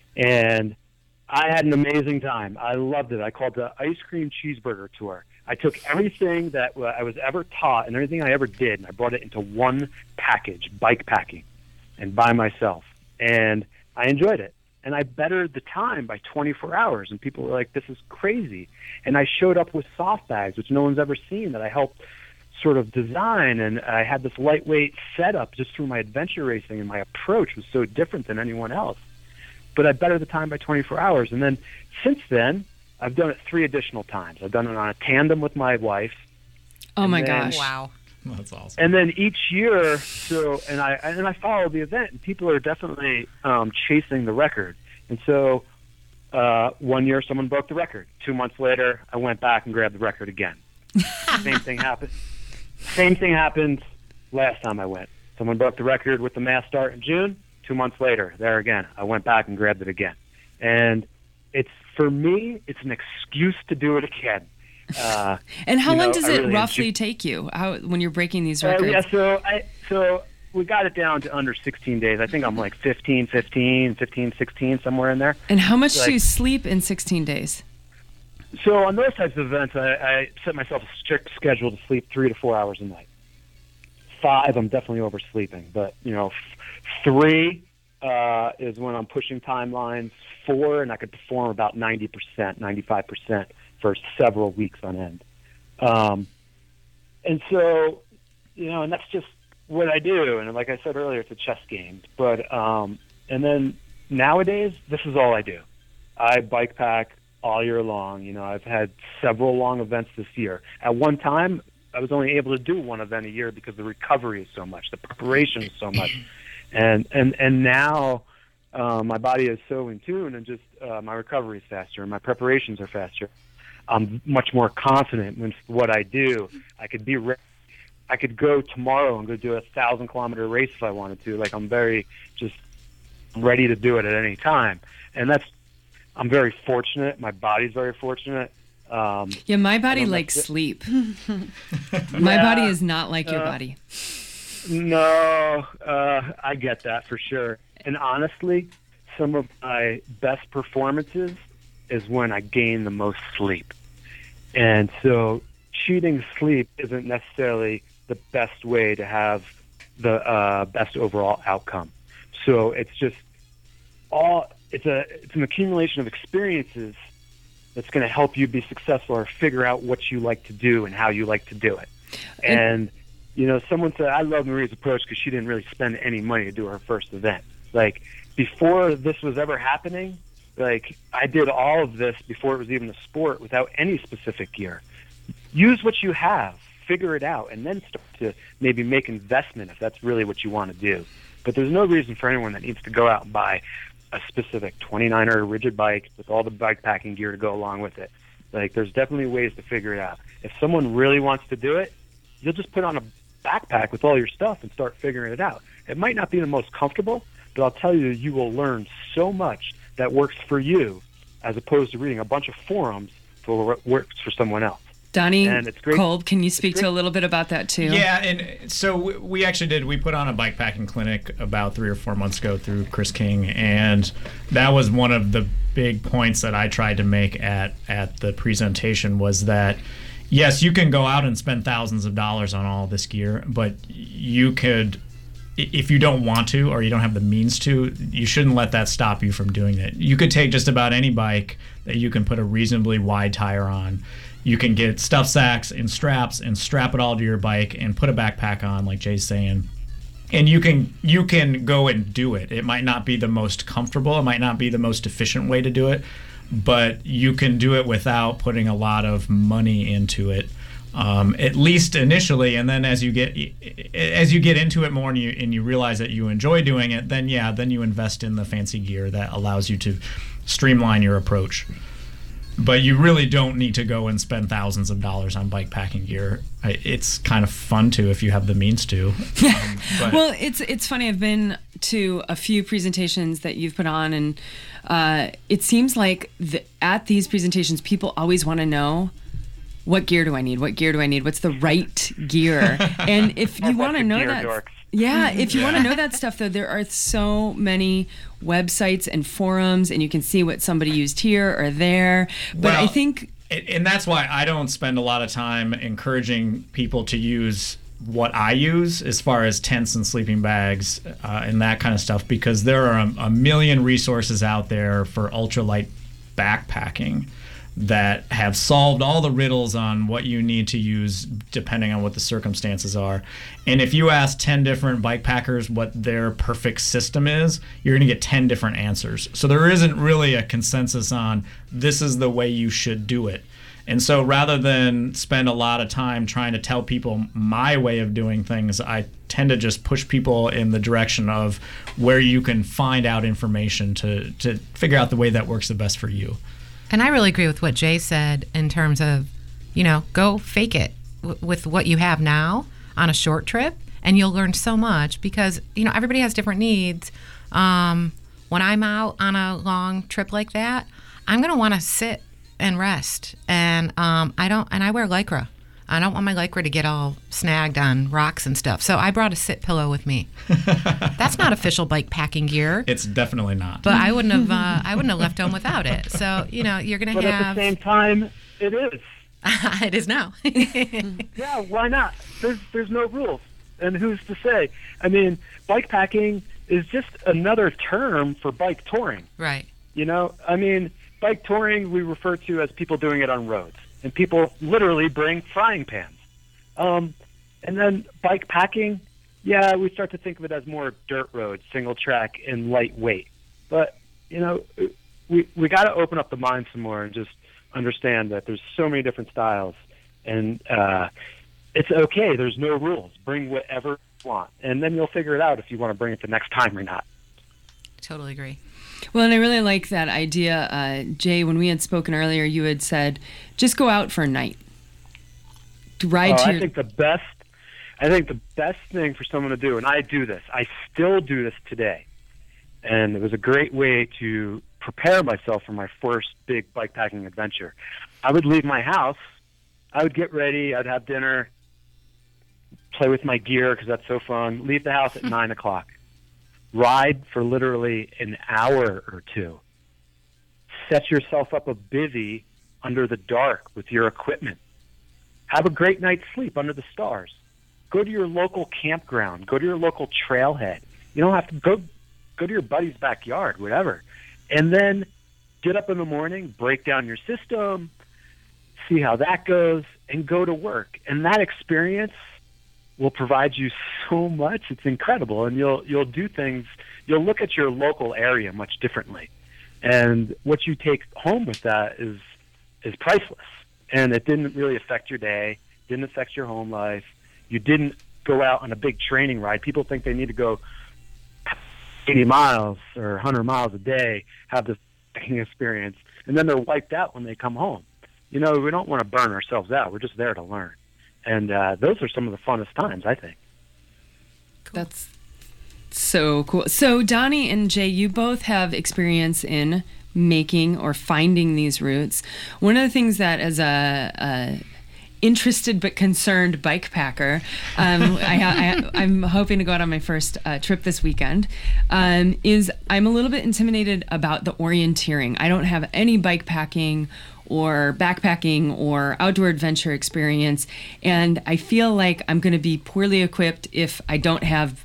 And I had an amazing time. I loved it. I called it the Ice Cream Cheeseburger Tour. I took everything that I was ever taught and everything I ever did, and I brought it into one package, bike packing, and by myself. And I enjoyed it. And I bettered the time by twenty-four hours, and people were like, this is crazy. And I showed up with soft bags, which no one's ever seen, that I helped sort of design, and I had this lightweight setup just through my adventure racing, and my approach was so different than anyone else. But I bettered the time by twenty-four hours. And then since then, I've done it three additional times. I've done it on a tandem with my wife. Oh, my then, gosh. Wow. That's awesome. And then each year, so and I and I follow the event, and people are definitely um, chasing the record. And so, uh, one year someone broke the record. Two months later, I went back and grabbed the record again. Same thing happened. Same thing happened last time I went. Someone broke the record with the mass start in June. Two months later, there again, I went back and grabbed it again. And it's for me, it's an excuse to do it again. Uh, and how you long know, does I it really roughly enjoy- take you? How when you're breaking these Uh, records? yeah, so I so we got it down to under sixteen days. I think I'm like fifteen, fifteen, fifteen, sixteen, somewhere in there. And how much Like- do you sleep in sixteen days? So on those types of events, I, I set myself a strict schedule to sleep three to four hours a night. Five, I'm definitely oversleeping, but you know, f- three uh, is when I'm pushing timelines. Four, and I could perform about ninety percent, ninety-five percent for several weeks on end. Um, and so, you know, and that's just what I do. And like I said earlier, it's a chess game. But um, and then nowadays, this is all I do. I bike pack all year long. You know, I've had several long events this year. At one time, I was only able to do one event a year because the recovery is so much, the preparation is so much, and and and now uh, my body is so in tune, and just uh, my recovery is faster, and my preparations are faster. I'm much more confident in what I do. I could be re- I could go tomorrow and go do a thousand kilometer race if I wanted to. Like, I'm very just ready to do it at any time, and that's I'm very fortunate. My body's very fortunate. Um, Yeah, my body don't likes know- sleep. My Yeah, body is not like your uh, body. No, uh, I get that for sure. And honestly, some of my best performances is when I gain the most sleep. And so cheating sleep isn't necessarily the best way to have the uh, best overall outcome. So it's just all it's a it's an accumulation of experiences that's going to help you be successful or figure out what you like to do and how you like to do it. And, you know, someone said, I love Maria's approach because she didn't really spend any money to do her first event. Like, before this was ever happening, like, I did all of this before it was even a sport without any specific gear. Use what you have, figure it out, and then start to maybe make investment if that's really what you want to do. But there's no reason for anyone that needs to go out and buy a specific twenty-niner rigid bike with all the bike packing gear to go along with it. Like, there's definitely ways to figure it out. If someone really wants to do it, you'll just put on a backpack with all your stuff and start figuring it out. It might not be the most comfortable, but I'll tell you, you will learn so much that works for you as opposed to reading a bunch of forums for what works for someone else. Donnie And it's great. Kolb, can you speak to a little bit about that too? Yeah, and so we- we actually did. We put on a bike packing clinic about three or four months ago through Chris King, and that was one of the big points that I tried to make at at the presentation was that, yes, you can go out and spend thousands of dollars on all this gear, but you could if you don't want to or you don't have the means to, you shouldn't let that stop you from doing it. You could take just about any bike that you can put a reasonably wide tire on. You can get stuff sacks and straps and strap it all to your bike and put a backpack on, like Jay's saying. And you can you can go and do it. It might not be the most comfortable. It might not be the most efficient way to do it, but you can do it without putting a lot of money into it, um, at least initially. And then as you get as you get into it more and you and you realize that you enjoy doing it, then yeah, then you invest in the fancy gear that allows you to streamline your approach. But you really don't need to go and spend thousands of dollars on bike packing gear. It's kind of fun to if you have the means to. Um, but well, it's it's funny. I've been to a few presentations that you've put on, and uh, it seems like the, at these presentations, people always want to know, what gear do I need? What gear do I need? What's the right gear? And if you want to know that, dorks. yeah, if you yeah. want to know that stuff, though, there are so many websites and forums, and you can see what somebody used here or there. But well, I think, and that's why I don't spend a lot of time encouraging people to use what I use as far as tents and sleeping bags uh, and that kind of stuff, because there are a, a million resources out there for ultralight backpacking that have solved all the riddles on what you need to use depending on what the circumstances are. And if you ask ten different bike packers what their perfect system is, you're going to get ten different answers. So there isn't really a consensus on this is the way you should do it. And so rather than spend a lot of time trying to tell people my way of doing things, I tend to just push people in the direction of where you can find out information to, to figure out the way that works the best for you. And I really agree with what Jay said in terms of, you know, go fake it w- with what you have now on a short trip, and you'll learn so much because, you know, everybody has different needs. Um, when I'm out on a long trip like that, I'm going to want to sit and rest. And um, I don't, and I wear Lycra. I don't want my Lycra to get all snagged on rocks and stuff. So I brought a sit pillow with me. That's not official bike packing gear. It's definitely not. But I wouldn't have uh, I wouldn't have left home without it. So, you know, you're going to have... But at the same time, it is. It is now. Yeah, why not? There's, there's no rules. And who's to say? I mean, bike packing is just another term for bike touring. Right. You know, I mean, bike touring we refer to as people doing it on roads. And people literally bring frying pans. Um, and then bike packing, yeah, we start to think of it as more dirt road, single track, and lightweight. But, you know, we we got to open up the mind some more and just understand that there's so many different styles. And uh, it's okay. There's no rules. Bring whatever you want. And then you'll figure it out if you want to bring it the next time or not. Totally agree. Well, and I really like that idea, uh, Jay. When we had spoken earlier, you had said, just go out for a night. Ride oh, to I your... think the best, I think the best thing for someone to do, and I do this, I still do this today, and it was a great way to prepare myself for my first big bike packing adventure. I would leave my house, I would get ready, I'd have dinner, play with my gear because that's so fun, leave the house at nine o'clock. Ride for literally an hour or two. Set yourself up a bivvy under the dark with your equipment. Have a great night's sleep under the stars. Go to your local campground. Go to your local trailhead. You don't have to go go to your buddy's backyard, whatever. And then get up in the morning, break down your system, see how that goes, and go to work. And that experience will provide you so much. It's incredible. And you'll you'll do things, you'll look at your local area much differently. And what you take home with that is is priceless. And it didn't really affect your day, didn't affect your home life. You didn't go out on a big training ride. People think they need to go eighty miles or one hundred miles a day, have this experience, and then they're wiped out when they come home. You know, we don't want to burn ourselves out. We're just there to learn. And uh, those are some of the funnest times, I think. Cool. That's so cool. So Donnie and Jay, you both have experience in making or finding these routes. One of the things that as a, a interested but concerned bike packer, um, I, I, I'm hoping to go out on my first uh, trip this weekend, um, is I'm a little bit intimidated about the orienteering. I don't have any bike packing or backpacking or outdoor adventure experience, and I feel like I'm going to be poorly equipped if I don't have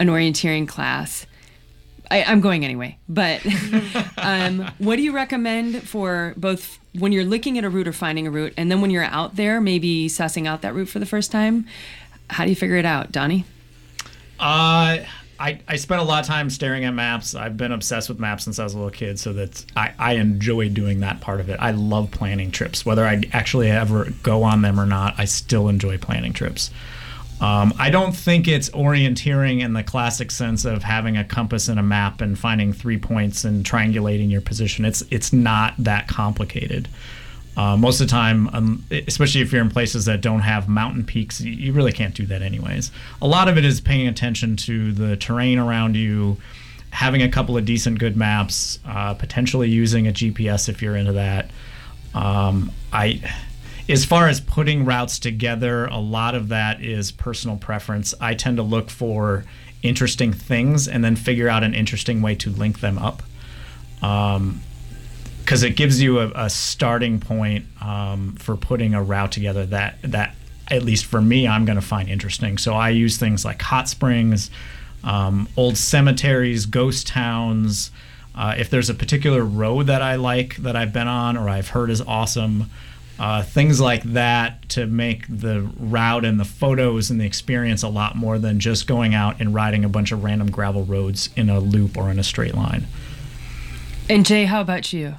an orienteering class. I, I'm going anyway, but um, what do you recommend for both when you're looking at a route or finding a route, and then when you're out there, maybe sussing out that route for the first time? How do you figure it out, Donnie? Uh, I, I spent a lot of time staring at maps. I've been obsessed with maps since I was a little kid, so that's I, I enjoy doing that part of it. I love planning trips. Whether I actually ever go on them or not, I still enjoy planning trips. Um, I don't think it's orienteering in the classic sense of having a compass and a map and finding three points and triangulating your position. It's it's not that complicated. Uh, most of the time, um, especially if you're in places that don't have mountain peaks, you really can't do that anyways. A lot of it is paying attention to the terrain around you, having a couple of decent good maps, uh, potentially using a G P S if you're into that. Um, I... As far as putting routes together, a lot of that is personal preference. I tend to look for interesting things and then figure out an interesting way to link them up. Um, because it gives you a, a starting point um, for putting a route together that, that, at least for me, I'm going to find interesting. So I use things like hot springs, um, old cemeteries, ghost towns. Uh, if there's a particular road that I like that I've been on or I've heard is awesome, Uh, things like that to make the route and the photos and the experience a lot more than just going out and riding a bunch of random gravel roads in a loop or in a straight line. And Jay, how about you?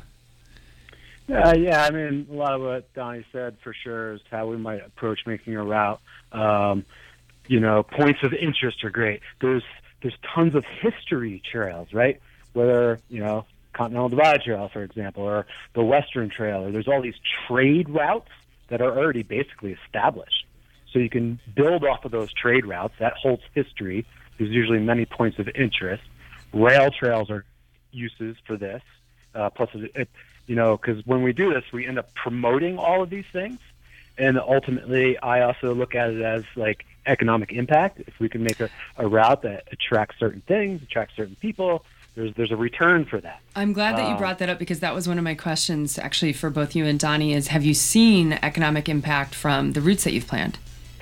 Uh, yeah, I mean, a lot of what Donnie said for sure is how we might approach making a route. Um, you know, points of interest are great. There's there's tons of history trails, right? Whether, you know, Continental Divide Trail, for example, or the Western Trail, or there's all these trade routes that are already basically established. So you can build off of those trade routes. That holds history. There's usually many points of interest. Rail trails are uses for this. Uh, plus, it, it, you know, because when we do this, we end up promoting all of these things. And ultimately, I also look at it as like economic impact. If we can make a, a route that attracts certain things, attracts certain people, There's there's a return for that. I'm glad that you brought that up because that was one of my questions actually for both you and Donnie is have you seen economic impact from the routes that you've planned?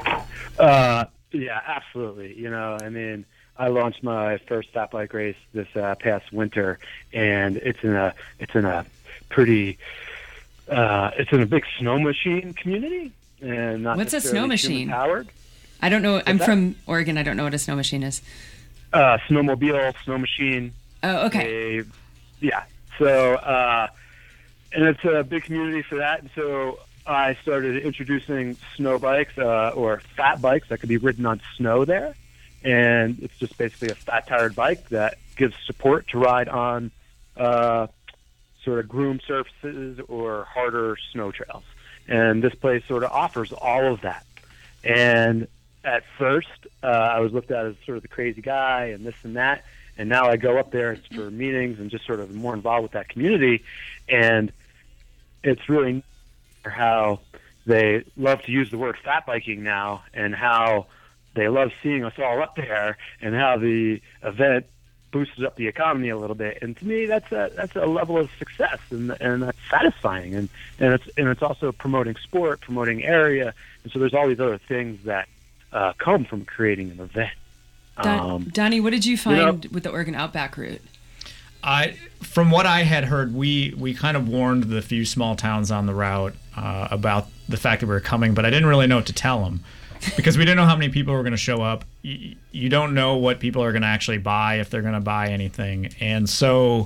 Uh, yeah, absolutely. You know, I mean, I launched my first fat bike race this uh, past winter, and it's in a it's in a pretty uh, it's in a big snow machine community, and not What's a snow machine? Powered. I don't know. What's I'm that? from Oregon. I don't know what a snow machine is. Uh, snowmobile, snow machine. Oh, okay. A, yeah. So, uh, and it's a big community for that. And so I started introducing snow bikes uh, or fat bikes that could be ridden on snow there. And it's just basically a fat-tired bike that gives support to ride on uh, sort of groomed surfaces or harder snow trails. And this place sort of offers all of that. And at first, uh, I was looked at as sort of the crazy guy and this and that. And now I go up there for meetings and just sort of more involved with that community. And it's really how they love to use the word fat biking now and how they love seeing us all up there and how the event boosts up the economy a little bit. And to me, that's a that's a level of success and and that's satisfying. And, and it's and it's also promoting sport, promoting area. And so there's all these other things that uh, come from creating an event. Don, Um, Donnie, what did you find you know, with the Oregon Outback route? I, from what I had heard, we, we kind of warned the few small towns on the route uh, about the fact that we were coming, but I didn't really know what to tell them because we didn't know how many people were going to show up. You, you don't know what people are going to actually buy, if they're going to buy anything. And so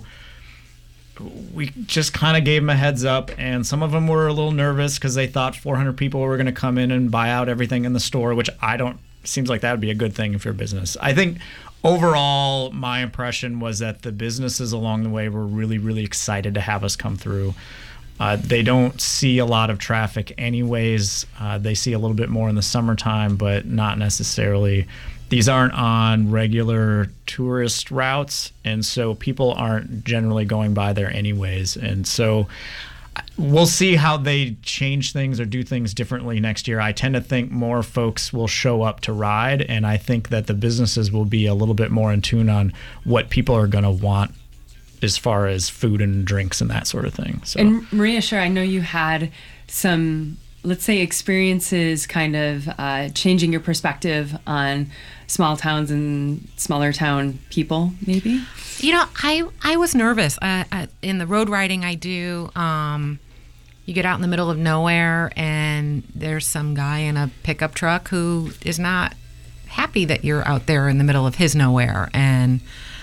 we just kind of gave them a heads up, and some of them were a little nervous because they thought four hundred people were going to come in and buy out everything in the store, which I don't, seems like that would be a good thing if you're a business. I think overall, my impression was that the businesses along the way were really, really excited to have us come through. Uh, they don't see a lot of traffic anyways. Uh, they see a little bit more in the summertime, but not necessarily. These aren't on regular tourist routes, and so people aren't generally going by there anyways. And so we'll see how they change things or do things differently next year. I tend to think more folks will show up to ride, and I think that the businesses will be a little bit more in tune on what people are going to want as far as food and drinks and that sort of thing. So. And Maria, sure, I know you had some let's say, experiences kind of uh, changing your perspective on small towns and smaller town people, maybe? You know, I I was nervous. Uh, uh, in the road riding I do, um, you get out in the middle of nowhere and there's some guy in a pickup truck who is not happy that you're out there in the middle of his nowhere. And,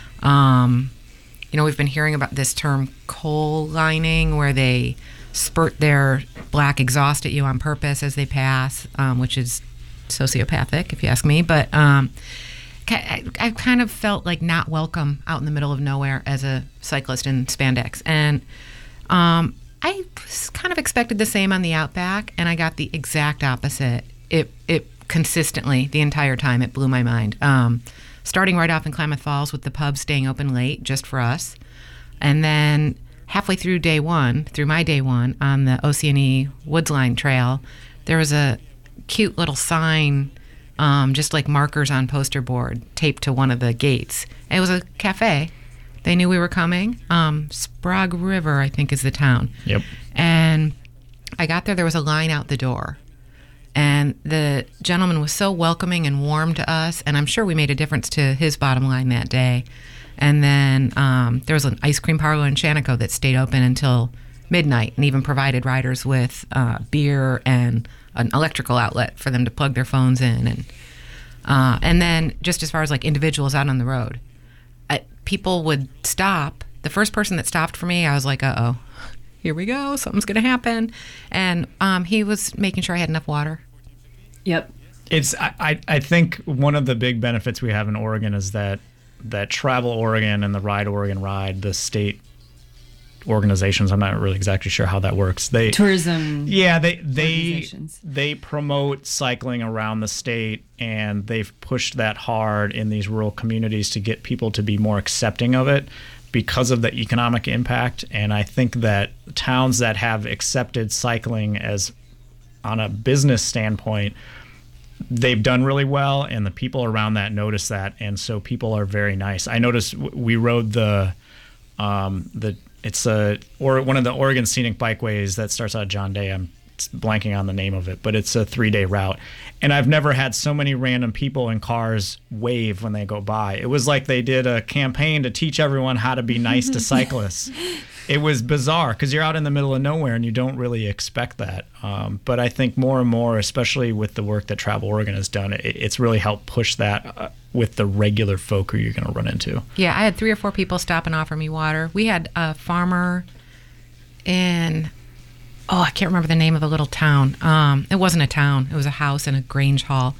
um, you know, we've been hearing about this term coal lining, where they spurt their black exhaust at you on purpose as they pass, um, which is sociopathic, if you ask me. But um, I, I kind of felt like not welcome out in the middle of nowhere as a cyclist in spandex. And um, I kind of expected the same on the Outback, and I got the exact opposite. It it consistently, the entire time, it blew my mind. Um, starting right off in Klamath Falls with the pub staying open late just for us. And then halfway through day one, through my day one, on the O C and E Woodsline Trail, there was a cute little sign, um, just like markers on poster board, taped to one of the gates. And it was a cafe. They knew we were coming. Um, Sprague River, I think, is the town. Yep. And I got there, there was a line out the door. And the gentleman was so welcoming and warm to us, and I'm sure we made a difference to his bottom line that day. And then um, there was an ice cream parlor in Chanico that stayed open until midnight and even provided riders with uh, beer and an electrical outlet for them to plug their phones in. And uh, and then just as far as like individuals out on the road, I, people would stop. The first person that stopped for me, I was like, uh-oh, here we go. Something's going to happen. And um, he was making sure I had enough water. Yep. It's I, I, I think one of the big benefits we have in Oregon is that that Travel Oregon and the Ride Oregon Ride, the state organizations, I'm not really exactly sure how that works. They tourism. Yeah, they they they promote cycling around the state, and they've pushed that hard in these rural communities to get people to be more accepting of it because of the economic impact. And I think that towns that have accepted cycling as on a business standpoint, they've done really well, and the people around that notice that, and so people are very nice. I noticed we rode the um, the it's a or one of the Oregon Scenic Bikeways that starts out John Day. I'm blanking on the name of it, but it's a three-day route, and I've never had so many random people in cars wave when they go by. It was like they did a campaign to teach everyone how to be nice to cyclists. It was bizarre because you're out in the middle of nowhere and you don't really expect that. Um, but I think more and more, especially with the work that Travel Oregon has done, it, it's really helped push that uh, with the regular folk who you're going to run into. Yeah, I had three or four people stop and offer me water. We had a farmer in, oh, I can't remember the name of the little town. Um, it wasn't a town. It was a house in a Grange Hall.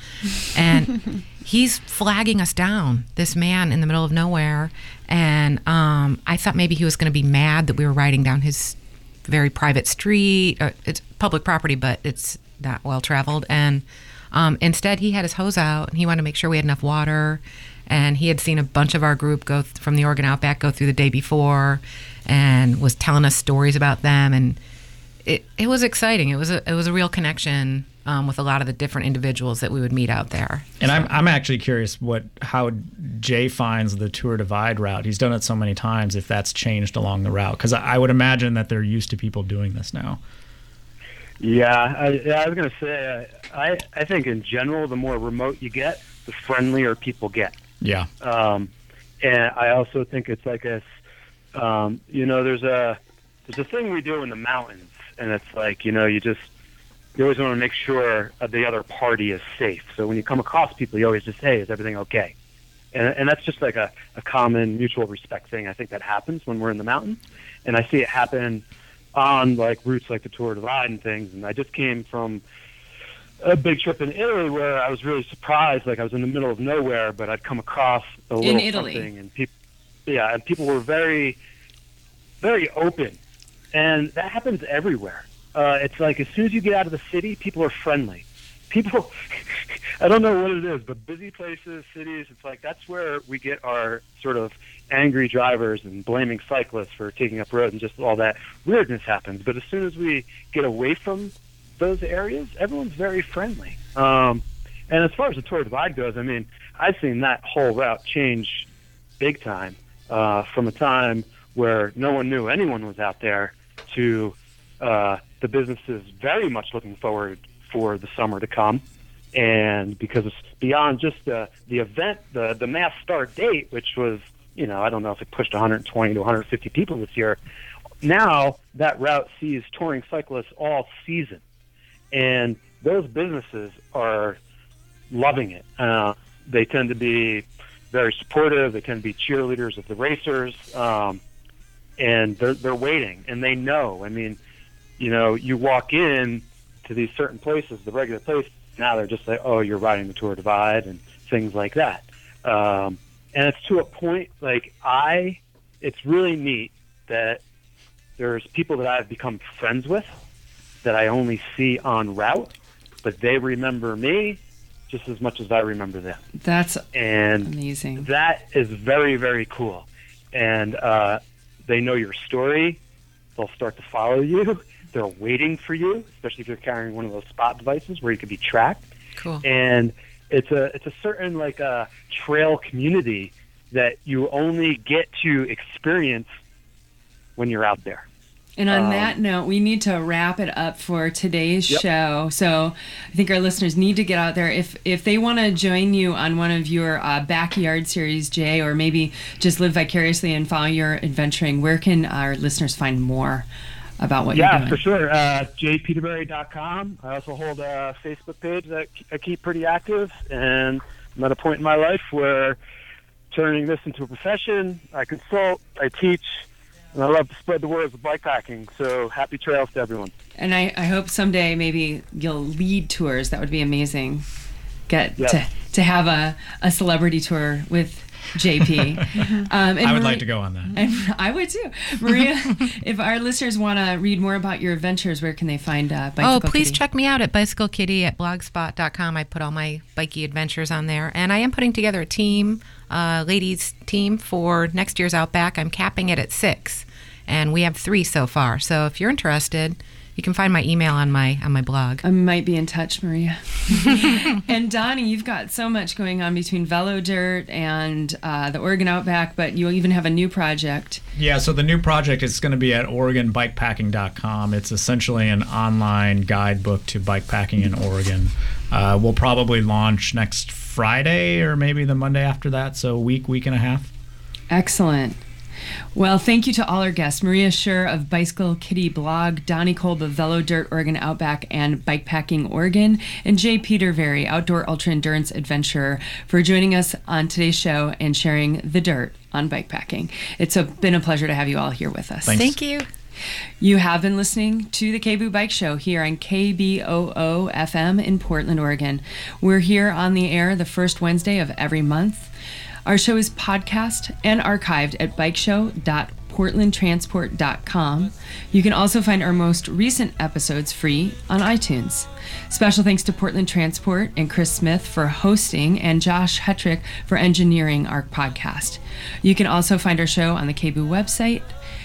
And he's flagging us down, this man in the middle of nowhere. And um, I thought maybe he was going to be mad that we were riding down his very private street. Uh, it's public property, but it's not well traveled. And um, instead, he had his hose out, and he wanted to make sure we had enough water. And he had seen a bunch of our group go th- from the Oregon Outback go through the day before, and was telling us stories about them. And it it was exciting. It was a it was a real connection um, with a lot of the different individuals that we would meet out there. And so. I'm I'm actually curious what how Jay finds the Tour Divide route. He's done it so many times. If that's changed along the route, because I, I would imagine that they're used to people doing this now. Yeah, I, yeah, I was going to say, I I think in general, the more remote you get, the friendlier people get. Yeah. Um, and I also think it's like a, um, you know, there's a there's a thing we do in the mountains, and it's like, you know, you just you always want to make sure the other party is safe. So when you come across people, you always just say, "Is everything okay?" And and that's just like a, a common mutual respect thing. I think that happens when we're in the mountains, and I see it happen on like routes like the Tour Divide and things. And I just came from a big trip in Italy where I was really surprised. Like I was in the middle of nowhere, but I'd come across a little in Italy. something, and people, yeah, and people were very, very open, and that happens everywhere. Uh, it's like as soon as you get out of the city, people are friendly. People, I don't know what it is, but busy places, cities, it's like that's where we get our sort of angry drivers and blaming cyclists for taking up road and just all that weirdness happens. But as soon as we get away from those areas, everyone's very friendly. Um, and as far as the Tour Divide goes, I mean, I've seen that whole route change big time uh, from a time where no one knew anyone was out there to uh, the business is very much looking forward for the summer to come. And because it's beyond just the, the event, the, the mass start date, which was, you know, I don't know if it pushed one hundred twenty to one hundred fifty people this year. Now that route sees touring cyclists all season. And those businesses are loving it. Uh, they tend to be very supportive. They tend to be cheerleaders of the racers. Um, and they're, they're waiting. And they know. I mean, you know, you walk in to these certain places, the regular places, now they're just like, oh, you're riding the Tour Divide and things like that. Um, and it's to a point, like, I, it's really neat that there's people that I've become friends with that I only see en route, but they remember me just as much as I remember them. That's and amazing. That is very, very cool. And uh, they know your story. They'll start to follow you. They're waiting for you, especially if you're carrying one of those spot devices where you can be tracked. Cool. And it's a it's a certain like a trail community that you only get to experience when you're out there. And on Um, that note, we need to wrap it up for today's Yep. show. So I think our listeners need to get out there. If if they want to join you on one of your uh, backyard series, Jay, or maybe just live vicariously and follow your adventuring, where can our listeners find more about what yeah, you're doing? for sure. Uh, jay peterberry dot com. I also hold a Facebook page that I keep pretty active, and I'm at a point in my life where turning this into a profession, I consult, I teach, and I love to spread the words of bikepacking. So happy trails to everyone. And I, I hope someday maybe you'll lead tours. That would be amazing. Get Yes. to to have a, a celebrity tour with J P. um, and I would Maria- like to go on that. And I would too. Maria, if our listeners want to read more about your adventures, where can they find uh, Bicycle Oh, please Kitty? check me out at Bicycle Kitty at blogspot dot com. I put all my bikey adventures on there. And I am putting together a team, uh, ladies team, for next year's Outback. I'm capping it at six. And we have three so far. So if you're interested, you can find my email on my on my blog. I might be in touch, Maria. And Donnie, you've got so much going on between Velo Dirt and uh, the Oregon Outback, but you even have a new project. Yeah, so the new project is going to be at oregon bikepacking dot com. It's essentially an online guidebook to bikepacking in Oregon. Uh, we'll probably launch next Friday or maybe the Monday after that, so a week, week and a half. Excellent. Well, thank you to all our guests, Maria Schur of Bicycle Kitty Blog, Donnie Kolb of Velo Dirt Oregon Outback and Bikepacking Oregon, and Jay Peterberry, Outdoor Ultra Endurance Adventurer, for joining us on today's show and sharing the dirt on bikepacking. It's a, been a pleasure to have you all here with us. Thanks. Thank you. You have been listening to the K B O O Bike Show here on K B O O F M in Portland, Oregon. We're here on the air the first Wednesday of every month. Our show is podcast and archived at bikeshow dot portland transport dot com. You can also find our most recent episodes free on iTunes. Special thanks to Portland Transport and Chris Smith for hosting, and Josh Hetrick for engineering our podcast. You can also find our show on the K B O O website.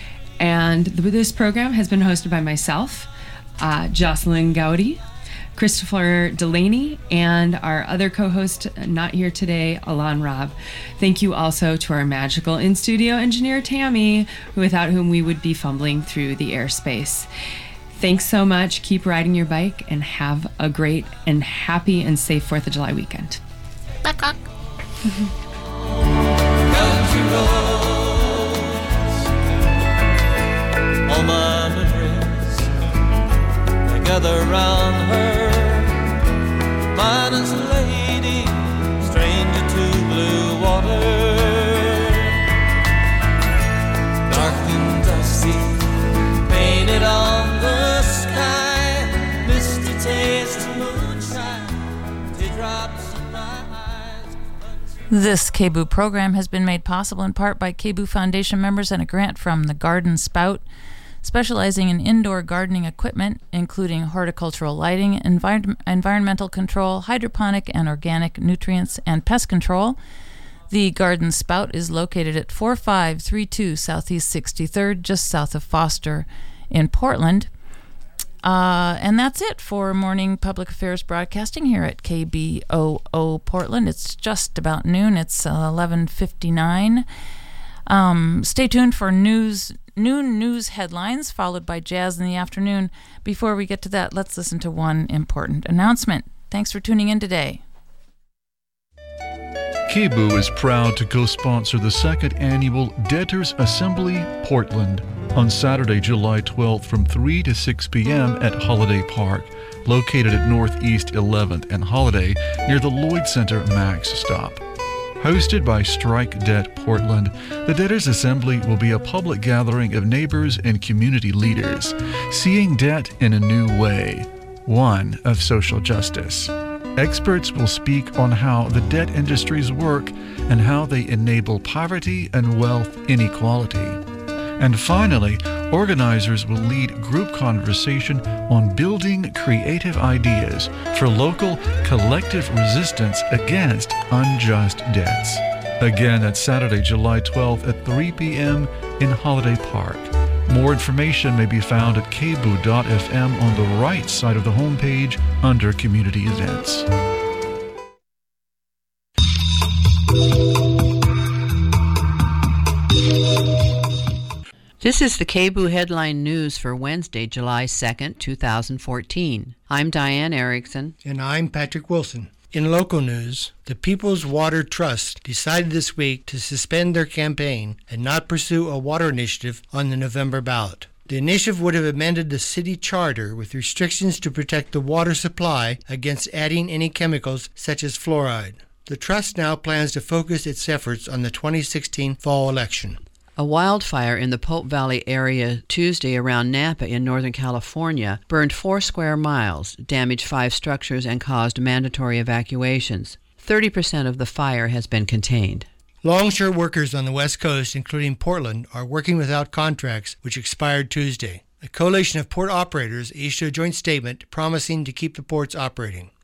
And this program has been hosted by myself, uh, Jocelyn Gowdy, Christopher Delaney, and our other co-host, not here today, Alon Robb. Thank you also to our magical in-studio engineer, Tammy, without whom we would be fumbling through the airspace. Thanks so much. Keep riding your bike and have a great and happy and safe fourth of July weekend. Country roads, all my memories, they gather round her. Minus lady, stranger to blue water, dark and dusty, painted on the sky, misty taste of moonshine, teardrops in my eyes. This K B O O program has been made possible in part by K B O O Foundation members and a grant from the Garden Spout, specializing in indoor gardening equipment, including horticultural lighting, envir- environmental control, hydroponic and organic nutrients, and pest control. The Garden Spout is located at four five three two Southeast sixty-third, just south of Foster in Portland. Uh, and that's it for morning public affairs broadcasting here at K B O O Portland. It's just about noon. It's uh, eleven fifty-nine. Um, stay tuned for news noon news headlines, followed by jazz in the afternoon. Before we get to that, let's listen to one important announcement. Thanks for tuning in today. K B U is proud to co-sponsor the second annual Debtors Assembly Portland on Saturday, July twelfth from three to six p.m. at Holiday Park, located at Northeast eleventh and Holiday near the Lloyd Center Max stop. Hosted by Strike Debt Portland, the Debtors Assembly will be a public gathering of neighbors and community leaders, seeing debt in a new way, one of social justice. Experts will speak on how the debt industries work and how they enable poverty and wealth inequality. And finally, organizers will lead group conversation on building creative ideas for local collective resistance against unjust debts. Again, that's Saturday, July twelfth at three p.m. in Holiday Park. More information may be found at k b u dot f m on the right side of the homepage under Community Events. This is the K B U Headline News for Wednesday, July second, two thousand fourteen. I'm Diane Erickson. And I'm Patrick Wilson. In local news, the People's Water Trust decided this week to suspend their campaign and not pursue a water initiative on the November ballot. The initiative would have amended the city charter with restrictions to protect the water supply against adding any chemicals such as fluoride. The trust now plans to focus its efforts on the twenty sixteen fall election. A wildfire in the Pope Valley area Tuesday around Napa in Northern California burned four square miles, damaged five structures, and caused mandatory evacuations. thirty percent of the fire has been contained. Longshore workers on the West Coast, including Portland, are working without contracts, which expired Tuesday. A coalition of port operators issued a joint statement promising to keep the ports operating.